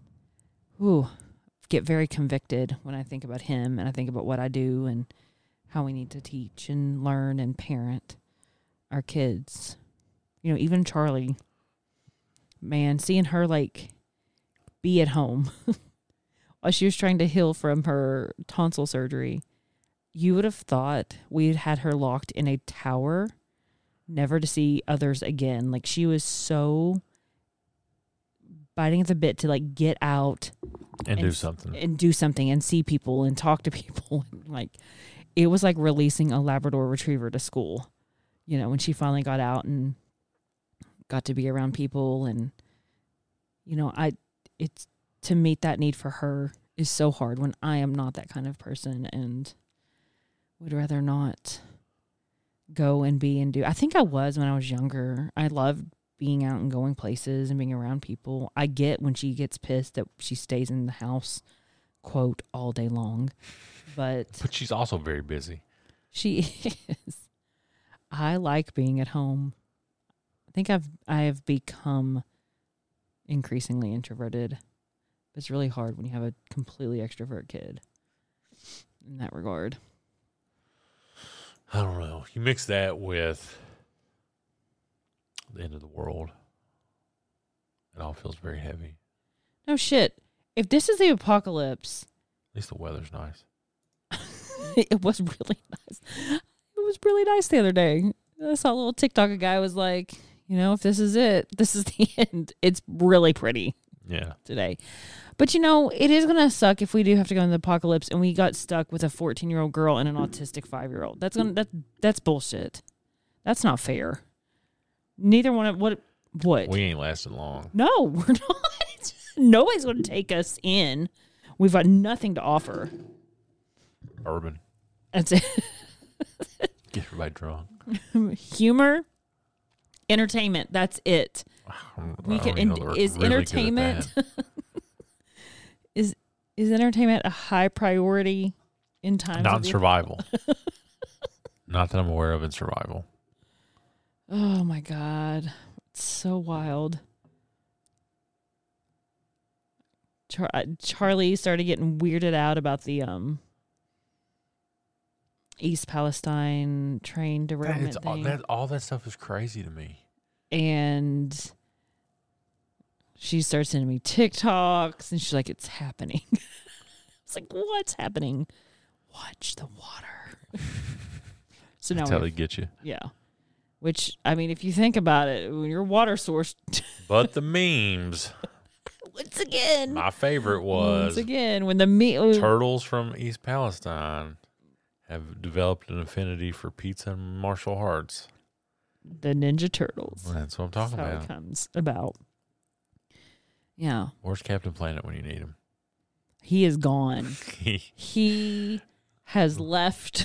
get very convicted when I think about him and I think about what I do and how we need to teach and learn and parent our kids. You know, even Charlie, man, seeing her like be at home while she was trying to heal from her tonsil surgery, you would have thought we'd had her locked in a tower, never to see others again. Like, she was so biting at the bit to like get out and do something and see people and talk to people. Like, it was like releasing a Labrador retriever to school, you know, when she finally got out and got to be around people. And, you know, it's to meet that need for her is so hard when I am not that kind of person and would rather not go and be and do. I think I was when I was younger. I loved being out and going places and being around people. I get when she gets pissed that she stays in the house, quote, all day long. But she's also very busy. She is. I like being at home. I think I have become increasingly introverted. But it's really hard when you have a completely extrovert kid in that regard. I don't know. You mix that with the end of the world, it all feels very heavy. No shit. If this is the apocalypse, at least the weather's nice. It was really nice. It was really nice the other day. I saw a little TikTok. A guy was like, you know, if this is it, this is the end. It's really pretty. Yeah. Today. But, you know, it is going to suck if we do have to go into the apocalypse and we got stuck with a 14-year-old girl and an autistic 5-year-old. That's bullshit. That's not fair. Neither one of what? We ain't lasting long. No, we're not. Nobody's going to take us in. We've got nothing to offer. Urban. That's it. Get everybody drunk. Humor, entertainment. That's it. We can. Is really entertainment is entertainment a high priority in times? Not in survival. Not that I'm aware of in survival. Oh my God, it's so wild. Charlie started getting weirded out about the East Palestine train derailment thing. All that stuff is crazy to me. And she starts sending me TikToks, and she's like, "It's happening." It's like, "What's happening?" Watch the water. So now that's how they get you. Yeah. Which, I mean, if you think about it, when your water source. But the memes. Once again. My favorite was. Once again, when the turtles from East Palestine have developed an affinity for pizza and martial arts. The Ninja Turtles. That's what I'm talking about. That's how it comes about. Yeah. Where's Captain Planet when you need him? He is gone. He has left.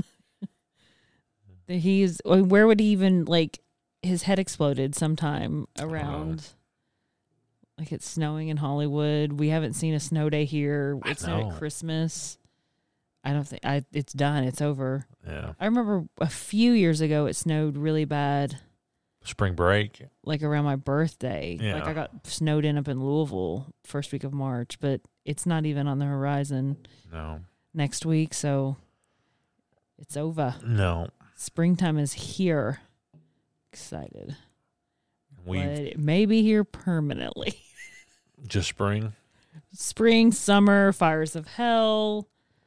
Where would he even, like, his head exploded sometime around, like, it's snowing in Hollywood. We haven't seen a snow day here. It's not at Christmas. I don't think it's done. It's over. Yeah. I remember a few years ago it snowed really bad. Spring break. Like around my birthday. Yeah. Like I got snowed in up in Louisville first week of March, but it's not even on the horizon. No. Next week, so it's over. No. Springtime is here. Excited. But it may be here permanently. Just spring? Spring, summer, fires of hell.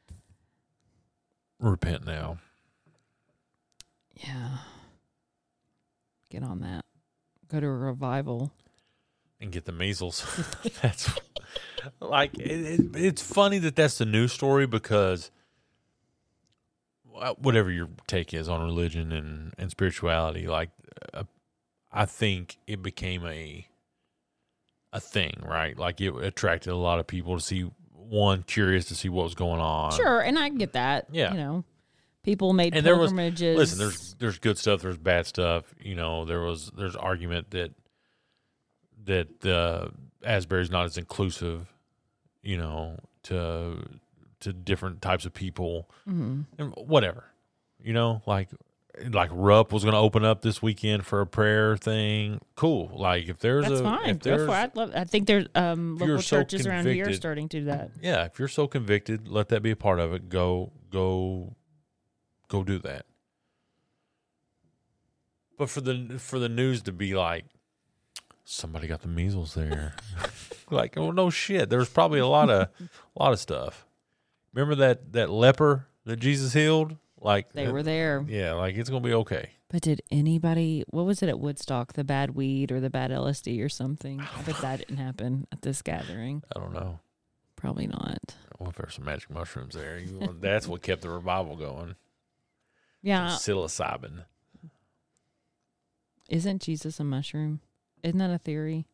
Repent now. Yeah. Get on that. Go to a revival. And get the measles. That's like, it's funny that that's the news story because whatever your take is on religion and spirituality, like, I think it became a thing, right? Like, it attracted a lot of people to see, curious to see what was going on. Sure, and I get that. Yeah. You know, people made and pilgrimages. Listen, there's good stuff, there's bad stuff. You know, there's argument that Asbury's not as inclusive, you know, to different types of people, and whatever, you know, like Rupp was going to open up this weekend for a prayer thing. Cool. Like if there's that's fine. Go for it. I think there's local churches around here starting to do that. Yeah, if you're so convicted, let that be a part of it. Go do that. But for the news to be like, somebody got the measles there, like, oh no shit. There was probably a lot of stuff. Remember that leper that Jesus healed? Like they were there. Yeah, like it's gonna be okay. But did anybody? What was it at Woodstock? The bad weed or the bad LSD or something? I bet that didn't happen at this gathering. I don't know. Probably not. Well, if there's some magic mushrooms there, that's what kept the revival going. Yeah, psilocybin. Isn't Jesus a mushroom? Isn't that a theory?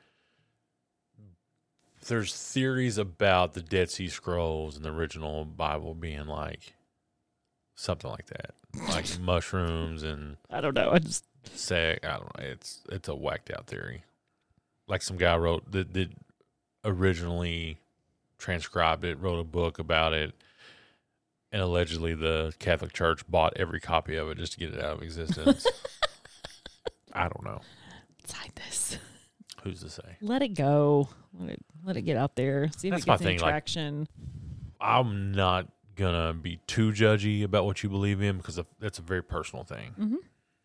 There's theories about the Dead Sea Scrolls and the original Bible being like something like that, like mushrooms and I don't know. I don't know. It's a whacked out theory. Like some guy wrote that originally transcribed it, wrote a book about it, and allegedly the Catholic Church bought every copy of it just to get it out of existence. I don't know. Let's hide this. Who's to say? Let it go. Let it get out there. See if That's it gets my any thing. traction. Like, I'm not gonna be too judgy about what you believe in because that's a very personal thing. Mm-hmm.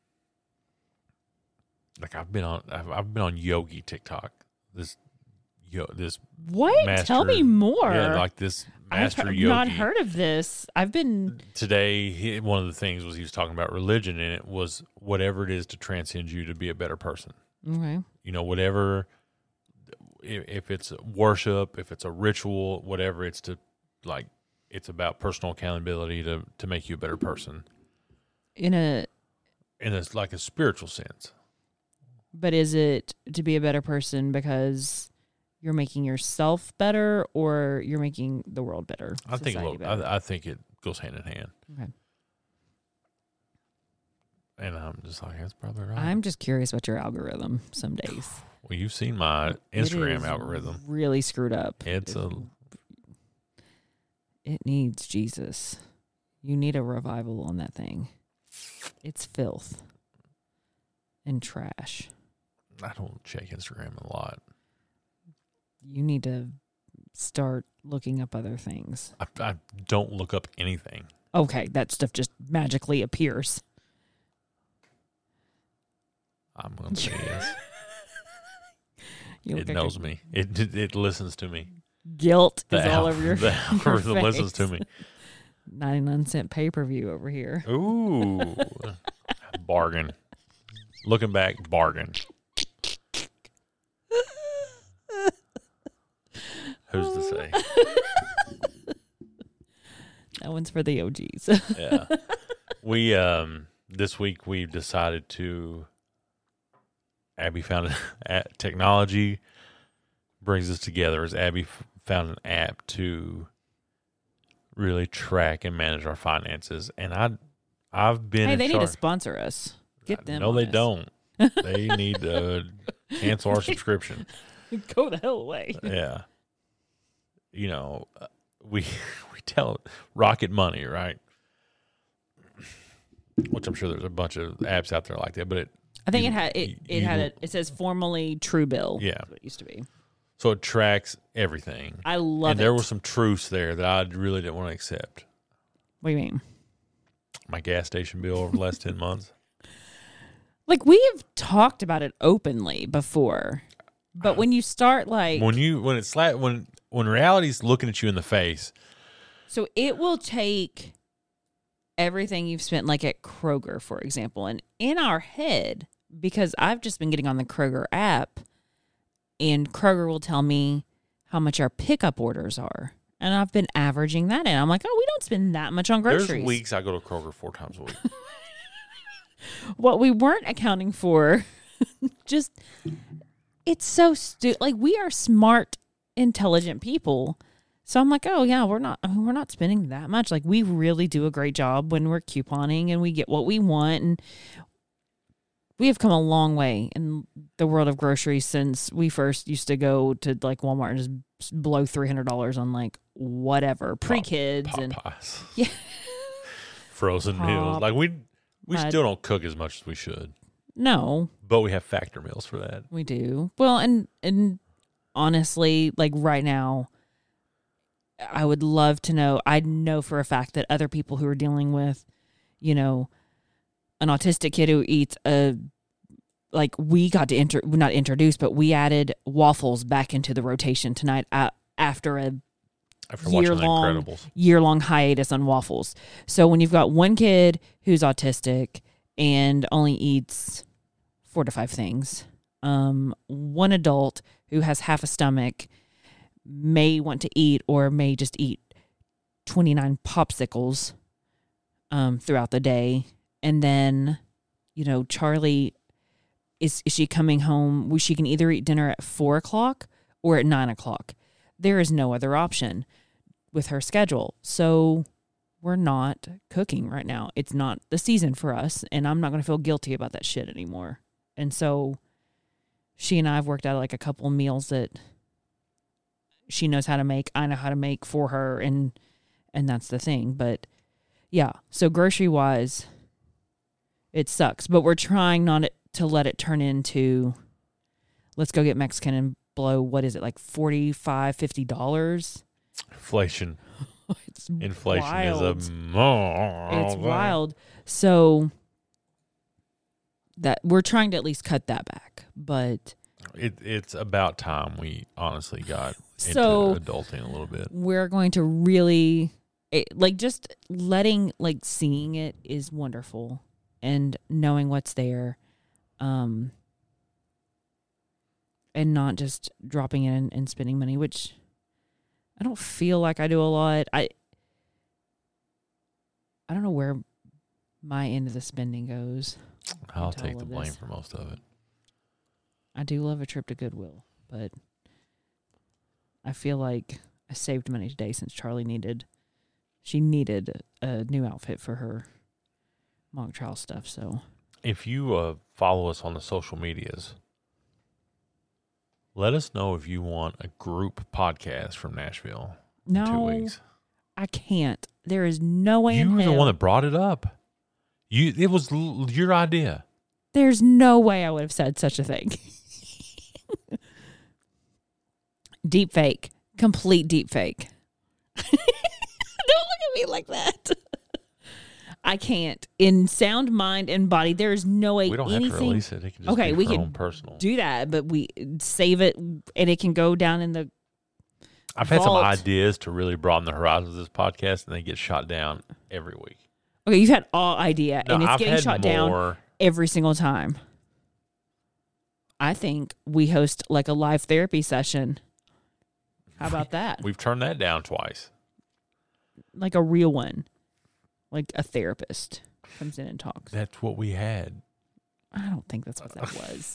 Like I've been on yogi TikTok. This what? Master, tell me more. Yeah, like this master yogi. I've not heard of this. I've been today. One of the things was he was talking about religion, and it was whatever it is to transcend you to be a better person. Okay. You know, whatever. If it's worship, if it's a ritual, whatever, it's to like. It's about personal accountability to make you a better person. In a like a spiritual sense. But is it to be a better person because you're making yourself better or you're making the world better. I think better. I think it goes hand in hand. Okay. And I'm just like, that's probably right. I'm just curious about your algorithm some days. Well, you've seen my Instagram algorithm. Really screwed up. It needs Jesus. You need a revival on that thing. It's filth and trash. I don't check Instagram a lot. You need to start looking up other things. I don't look up anything. Okay, that stuff just magically appears. I'm going to say yes. You It knows me. It listens to me. Guilt is all over your The algorithm your listens to face. me. 99-cent pay-per-view over here. Ooh. Bargain. Looking back, bargain. Who's to say? That one's for the OGs. Yeah. We this week we've decided to Abby found technology brings us together as Abby found an app to really track and manage our finances. And I've been hey, they need to sponsor us. Get them. No, on they this. don't. They need to cancel our subscription. Go the hell away. Yeah. You know, we tell Rocket Money, right? Which I'm sure there's a bunch of apps out there like that, but I think it says formerly Truebill. Yeah. That's what it used to be. So it tracks everything. I love it. And there were some truths there that I really didn't want to accept. What do you mean? My gas station bill over the last 10 months. Like, we have talked about it openly before, but when you start when reality's looking at you in the face. So it will take everything you've spent, like at Kroger, for example, and in our head, because I've just been getting on the Kroger app, and Kroger will tell me how much our pickup orders are. And I've been averaging that in. I'm like, oh, we don't spend that much on groceries. There's weeks I go to Kroger 4 times a week. What we weren't accounting for, just, it's so stupid. Like, we are smart, intelligent people. So I'm like, oh, yeah, we're not spending that much. Like, we really do a great job when we're couponing and we get what we want. And we have come a long way in the world of groceries since we first used to go to, like, Walmart and just blow $300 on, like, whatever, pre-kids. Popeyes. Yeah. Frozen meals. Like, we still don't cook as much as we should. No. But we have factor meals for that. We do. Well, and honestly, like right now, I would love to know. I know for a fact that other people who are dealing with, you know, an autistic kid who eats we got to not introduce, but we added waffles back into the rotation tonight after a year-long hiatus on waffles. So when you've got one kid who's autistic and only eats 4 to 5 things, one adult who has half a stomach may want to eat or may just eat 29 popsicles throughout the day. And then, you know, Charlie, is she coming home? She can either eat dinner at 4 o'clock or at 9 o'clock. There is no other option with her schedule. So we're not cooking right now. It's not the season for us, and I'm not going to feel guilty about that shit anymore. And so she and I have worked out like a couple meals that she knows how to make. I know how to make for her, and that's the thing. But yeah, so grocery-wise, it sucks. But we're trying not to let it turn into, let's go get Mexican and blow, what is it, like $45, $50? Inflation. Inflation wild. is It's wild. So that we're trying to at least cut that back, but it's about time we honestly got into adulting a little bit. We're going to really just letting, like, seeing it is wonderful, and knowing what's there, and not just dropping in and spending money, which I don't feel like I do a lot. I don't know where my end of the spending goes. I'll take the blame for most of it. I do love a trip to Goodwill, but I feel like I saved money today since Charlie needed a new outfit for her mock trial stuff. So if you follow us on the social medias, let us know if you want a group podcast from Nashville in 2 weeks. I can't. There is no way You in were the hell. one that brought it up. It was your idea. There's no way I would have said such a thing. Deep fake. Complete deep fake. Don't look at me like that. I can't. In sound, mind, and body, there is no way We don't anything. have to release it. It can just Okay, be we for our can own personal. do that, but we save it, and it can go down in the I've had some vault. ideas to really broaden the horizons of this podcast, and they get shot down every week. Okay, you've had all idea, No, and it's I've getting had shot more. down every single time. I think we host like a live therapy session. How about that? We've turned that down twice. Like a real one. Like a therapist comes in and talks. That's what we had. I don't think that's what that was.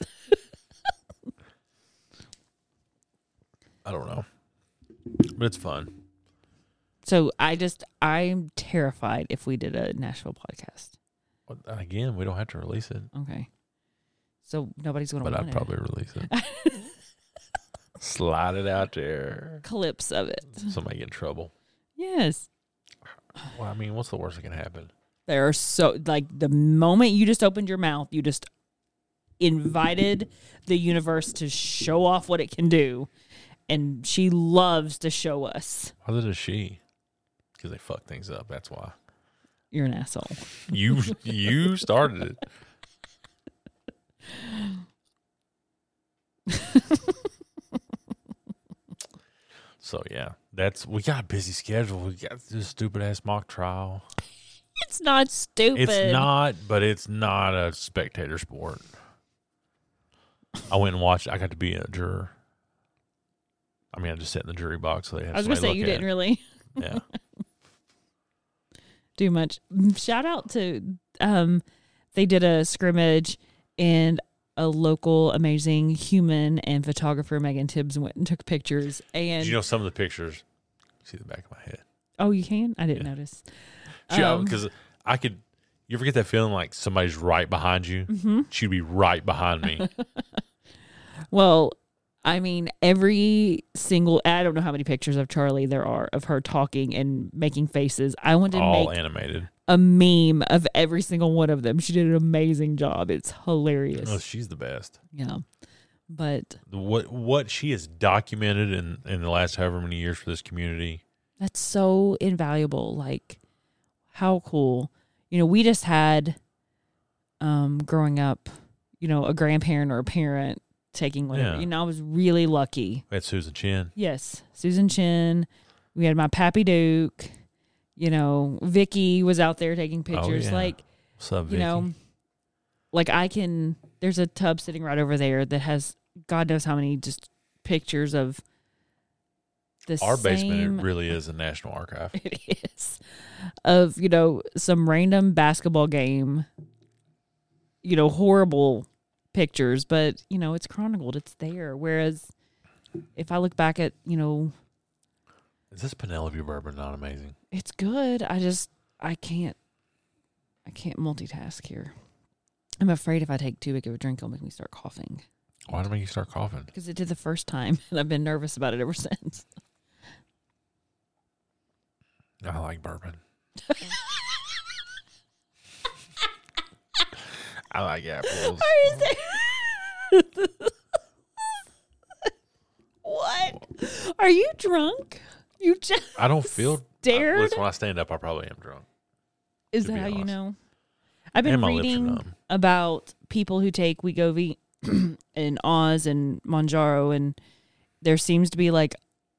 I don't know. But it's fun. So I'm terrified if we did a Nashville podcast. Again, we don't have to release it. Okay. So nobody's going to But want I'd probably release it. Slide it out there. clips of it. Somebody get in trouble. Yes. Well, I mean, what's the worst that can happen? There are so, like, the moment you just opened your mouth, you just invited the universe to show off what it can do. And she loves to show us. Why is it a she? Because they fuck things up. That's why. You're an asshole. You started it. So yeah, we got a busy schedule. We got this stupid ass mock trial. It's not stupid. It's not, but it's not a spectator sport. I went and watched. I got to be a juror. I mean, I just sat in the jury box. So they had I was going to say, somebody you look didn't at it. really Yeah. do much. Shout out to, they did a scrimmage and a local amazing human and photographer, Megan Tibbs, went and took pictures. And Did you know some of the pictures? See the back of my head. Oh, you can? I didn't notice. Because I could. You ever get that feeling like somebody's right behind you? Mm-hmm. She'd be right behind me. Well, I mean, every single, I don't know how many pictures of Charlie there are of her talking and making faces. I want to All make animated. a meme of every single one of them. She did an amazing job. It's hilarious. Oh, she's the best. Yeah. But What she has documented in the last however many years for this community. that's so invaluable. Like, how cool. You know, we just had, growing up, you know, a grandparent or a parent taking whatever. Yeah. You know, I was really lucky. We had Susan Chin. Yes. Susan Chin. We had my Pappy Duke. You know, Vicky was out there taking pictures. Oh, yeah. Like, What's up, Vicky? you know, like there's a tub sitting right over there that has God knows how many just pictures of the Our same. basement, it really is a National Archive. It is. Of, you know, some random basketball game, you know, horrible pictures, but, you know, it's chronicled. It's there. Whereas if I look back at, you know, Is this Penelope bourbon not amazing? it's good. I can't multitask here. I'm afraid if I take too big of a drink, it'll make me start coughing. Why did it make you start coughing? Because it did the first time, and I've been nervous about it ever since. I like bourbon. I like apples. What? Are you drunk? You just I don't feel. scared? Listen, when I stand up, I probably am drunk. Is to that be how you honest. know? I've been And my lips are reading numb. about people who take Wegovy and Oz and Monjaro, and there seems to be like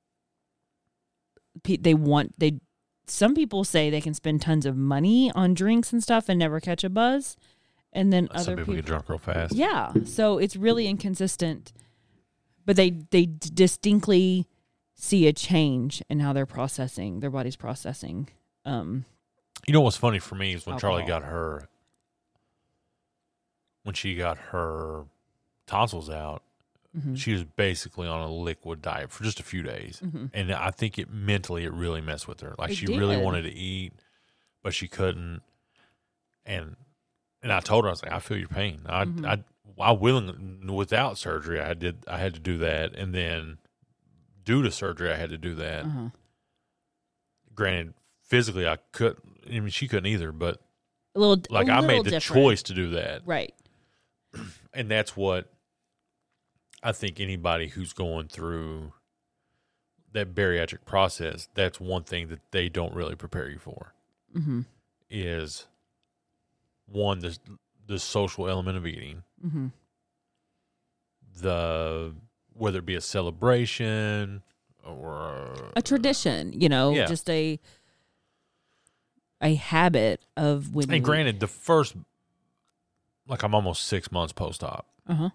some people say they can spend tons of money on drinks and stuff and never catch a buzz, and then Some other people get drunk real fast. yeah, so it's really inconsistent, but they distinctly see a change in how their body's processing. You know what's funny for me is when Charlie Alcohol. when she got her tonsils out, She was basically on a liquid diet for just a few days. And I think it really messed with her. Like, It she really did. wanted to eat, but she couldn't. And I told her, I was like, I feel your pain. I willingly, without surgery, I had to do that. And then due to surgery, I had to do that. Granted, physically, I couldn't. I mean, she couldn't either, but I made the choice to do that. Right. And that's what I think anybody who's going through that bariatric process, that's one thing that they don't really prepare you for. Is one, the social element of eating. Whether it be a celebration or A tradition, you know, Yeah. just a habit of when. And granted, the first, like, I'm almost 6 months post-op.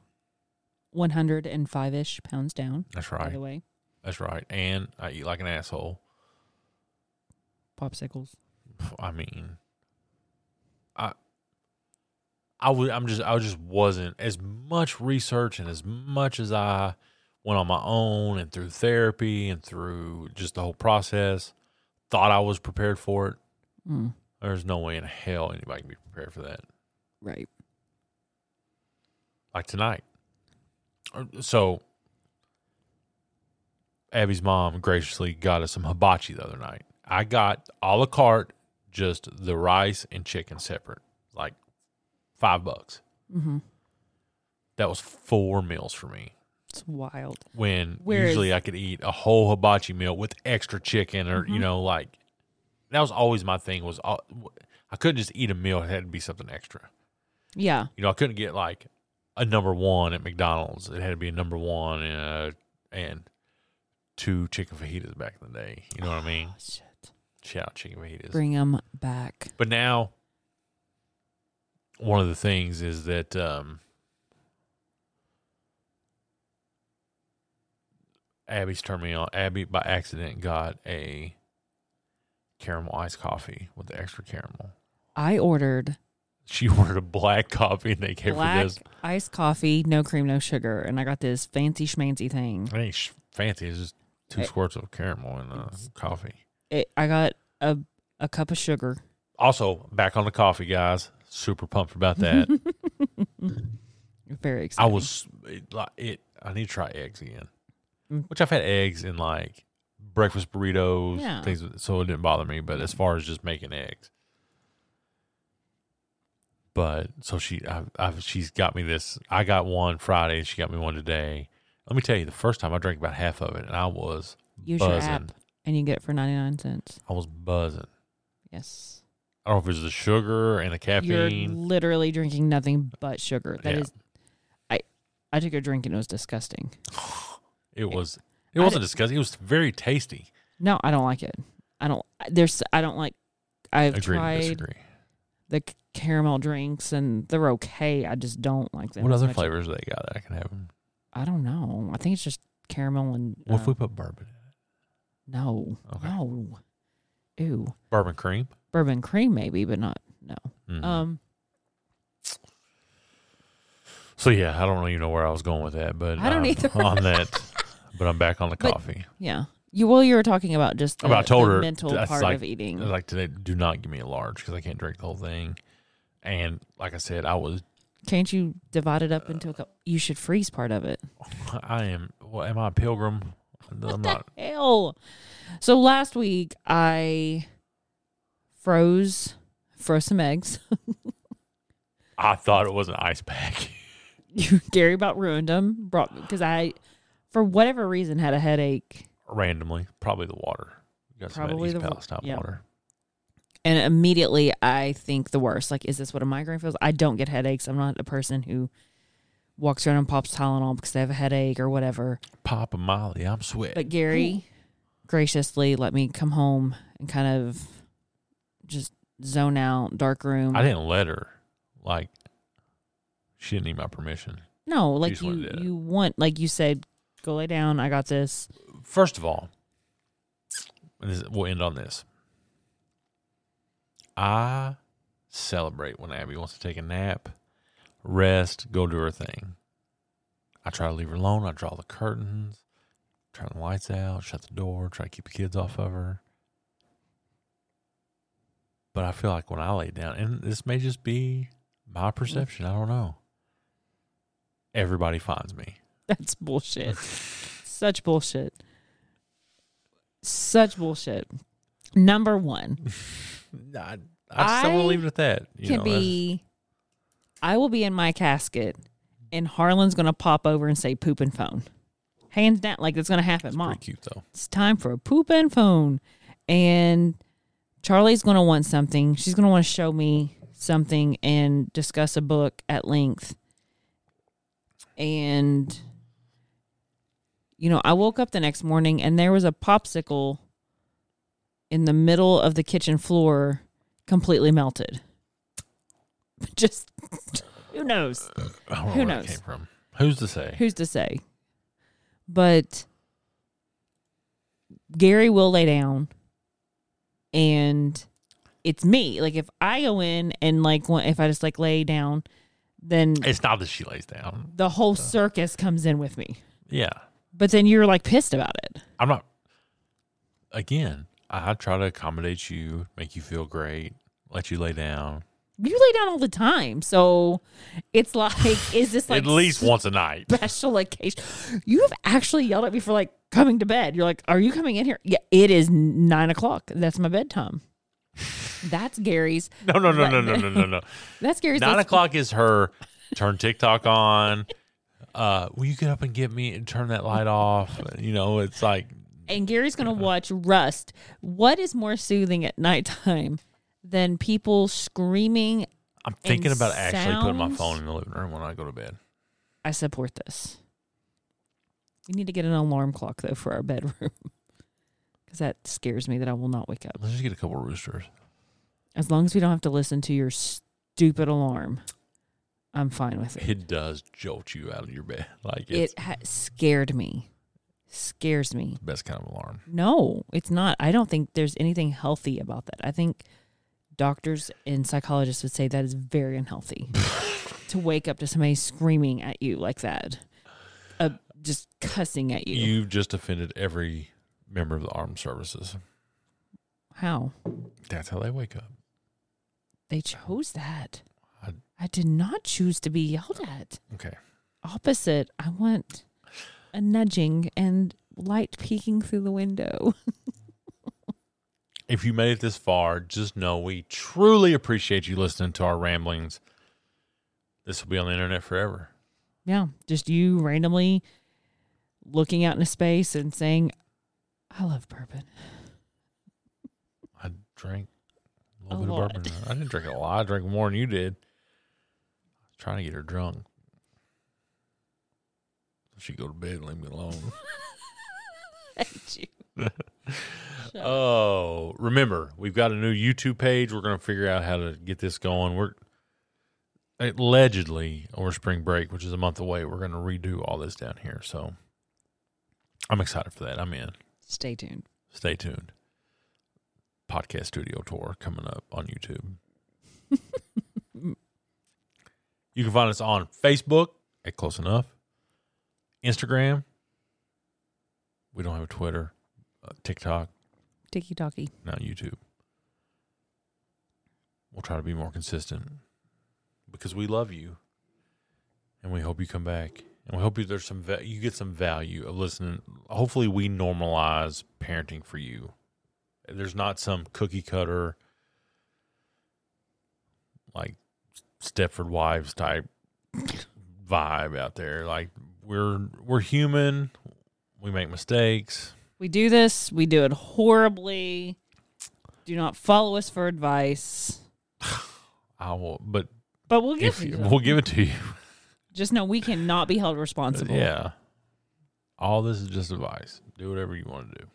105-ish pounds down. That's By right. the way, That's right. And I eat like an asshole. popsicles. I mean, I just wasn't as much research, and as much as I went on my own and through therapy and through just the whole process, thought I was prepared for it. There's no way in hell anybody can be prepared for that. Right. Like tonight. So Abby's mom graciously got us some hibachi the other night. I got a la carte, just the rice and chicken separate, like $5. That was 4 meals for me. It's wild. When Whereas- usually I could eat a whole hibachi meal with extra chicken, or you know, like, that was always my thing. Was I couldn't just eat a meal; it had to be something extra. Yeah. You know, I couldn't get like a number one at McDonald's. It had to be a number one and 2 chicken fajitas back in the day. You know what I mean? Oh, shit. Shout out chicken fajitas. Bring them back. But now, one of the things is that Abby's turned me on. Abby, by accident, got a caramel iced coffee with the extra caramel. I ordered She ordered a black coffee, and they gave her black this. iced coffee, no cream, no sugar, and I got this fancy schmancy thing. It ain't fancy. It's just 2 squirts of caramel in coffee. I got a cup of sugar. Also, back on the coffee, guys. Super pumped about that. Very exciting. I need to try eggs again. Which I've had eggs in like breakfast burritos, Yeah. things, so it didn't bother me. But as far as just making eggs, but so she's got me this. I got one Friday, and she got me one today. Let me tell you, the first time I drank about half of it, and I was Use your buzzing. app, and you can get it for 99 cents. I was buzzing. Yes. I don't know if it was the sugar and the You're caffeine. literally drinking nothing but sugar. That Yeah. is, I took a drink and it was disgusting. It wasn't disgusting. It was very tasty. No, I don't like it. I've Agree to tried disagree. the caramel drinks and they're okay. I just don't like them. What as other much. flavors do they got that I can have them? I don't know. I think it's just caramel and What if we put bourbon in it? no. Okay. No. Ew. Bourbon cream? Bourbon cream maybe, but not no. Mhm. So yeah, I don't even know where I was going with that, but I don't either. on that. But I'm back on the But- coffee. Yeah. You were talking about just I told the her mental that's part like, of eating. Like today, do not give me a large because I can't drink the whole thing. And like I said, Can't you divide it up into a cup? You should freeze part of it. am I a pilgrim? I'm not. Hell. So last week I froze some eggs. I thought it was an ice pack. Gary about ruined them. Because I, for whatever reason, had a headache. Randomly, probably the water. You got Probably some of the that East Palestine yeah. water. And immediately I think the worst. Like, is this what a migraine feels? I don't get headaches. I'm not a person who walks around and pops Tylenol because they have a headache or whatever. Papa Molly, I'm sweating. But Gary graciously let me come home and kind of just zone out, dark room. I didn't let her. Like, she didn't need my permission. No, She like just wanted to- you want, like you said, go lay down. I got this. First of all, we'll end on this. I celebrate when Abby wants to take a nap, rest, go do her thing. I try to leave her alone. I draw the curtains, turn the lights out, shut the door, try to keep the kids off of her. But I feel like when I lay down, and this may just be my perception, I don't know. Everybody finds me. That's bullshit. Such bullshit. Such bullshit. Number one. I still will leave it at that. I will be in my casket, and Harlan's going to pop over and say poop and phone. Hands down. Like, that's going to happen, Mom. Pretty cute, though. It's time for a poop and phone. And Charlie's going to want something. She's going to want to show me something and discuss a book at length. And, I woke up the next morning, and there was a popsicle in the middle of the kitchen floor, completely melted. Just, who knows? Who knows? Where it came from. Who's to say? Who's to say? But Gary will lay down, and it's me. Like, if I go in and, if I just, lay down, then... It's not that she lays down. The whole circus comes in with me. Yeah. But then you're, pissed about it. I'm not... Again, I try to accommodate you, make you feel great, let you lay down. You lay down all the time, so it's is this at least once a night? Special occasion. You have actually yelled at me for coming to bed. You're like, "Are you coming in here?" Yeah, it is 9:00. That's my bedtime. That's Gary's. No. That's Gary's. 9:00 is her. Turn TikTok on. Will you get up and get me and turn that light off? It's like. And Gary's gonna watch Rust. What is more soothing at nighttime than people screaming? I'm thinking about actually putting my phone in the living room when I go to bed. I support this. We need to get an alarm clock, though, for our bedroom. Because that scares me that I will not wake up. Let's just get a couple of roosters. As long as we don't have to listen to your stupid alarm, I'm fine with it. It does jolt you out of your bed. It scared me. Scares me. It's the best kind of alarm. No, it's not. I don't think there's anything healthy about that. I think doctors and psychologists would say that is very unhealthy to wake up to somebody screaming at you like that, just cussing at you. You've just offended every member of the armed services. How? That's how they wake up. They chose that. I did not choose to be yelled at. Okay. Opposite. I want a nudging and light peeking through the window. If you made it this far, just know we truly appreciate you listening to our ramblings. This will be on the internet forever. Yeah, just you randomly looking out into space and saying, I love bourbon. I drank a little bit of bourbon. I didn't drink a lot. I drank more than you did. I was trying to get her drunk. She'd go to bed and leave me alone. I hate you. Oh, remember, we've got a new YouTube page. We're going to figure out how to get this going. We're allegedly over spring break, which is a month away. We're going to redo all this down here. So I'm excited for that. I'm in. Stay tuned. Stay tuned. Podcast studio tour coming up on YouTube. You can find us on Facebook at Close Enough. Instagram. We don't have a Twitter. TikTok. Tiki-talkie. Not YouTube. We'll try to be more consistent because we love you and we hope you come back and we hope there's you get some value of listening. Hopefully we normalize parenting for you. There's not some cookie cutter like Stepford Wives type vibe out there. Like we're human. We make mistakes. We do this. We do it horribly. Do not follow us for advice. I will, but we'll give it to you. We'll give it to you. Just know we cannot be held responsible. Yeah. All this is just advice. Do whatever you want to do.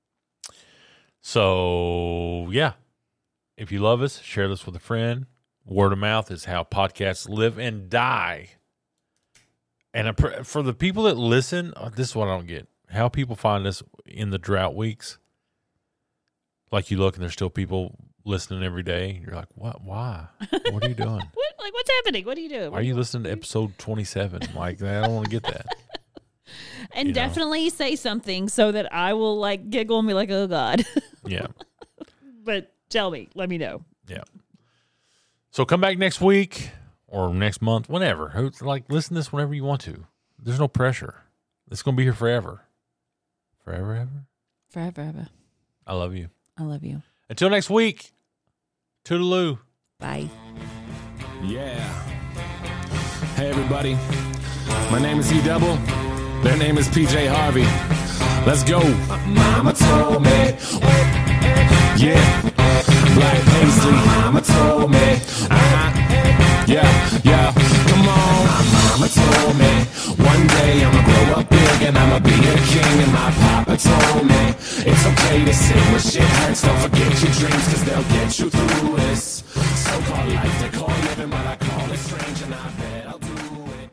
So, yeah. If you love us, share this with a friend. Word of mouth is how podcasts live and die. And for the people that listen, this is what I don't get. How people find us in the drought weeks. Like you look and there's still people listening every day. You're like, what? Why? What are you doing? What's happening? What are you doing? Why are you listening to episode 27? Like, I don't want to get that. And definitely say something so that I will like giggle and be like, oh God. Yeah. But tell me, let me know. Yeah. So come back next week or next month, whenever. Like, listen to this whenever you want to. There's no pressure. It's going to be here forever. Forever, ever? Forever, ever. I love you. I love you. Until next week, toodaloo. Bye. Yeah. Hey, everybody. My name is E-Double. Their name is PJ Harvey. Let's go. Mama told me. Yeah. Black Paisley. Mama told me. Yeah. Come on. My mama told me. One day I'ma grow up big and I'ma be a king. And my papa told me it's okay to sit when shit hurts. Don't forget your dreams, cause they'll get you through this so-called life they call living, but I call it strange, and I bet I'll do it.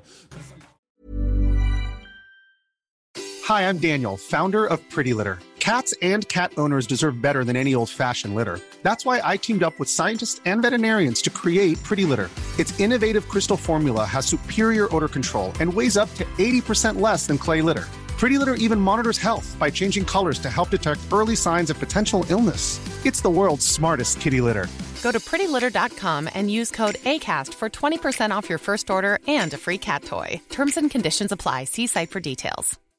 Hi, I'm Daniel, founder of Pretty Litter. Cats and cat owners deserve better than any old-fashioned litter. That's why I teamed up with scientists and veterinarians to create Pretty Litter. Its innovative crystal formula has superior odor control and weighs up to 80% less than clay litter. Pretty Litter even monitors health by changing colors to help detect early signs of potential illness. It's the world's smartest kitty litter. Go to prettylitter.com and use code ACAST for 20% off your first order and a free cat toy. Terms and conditions apply. See site for details.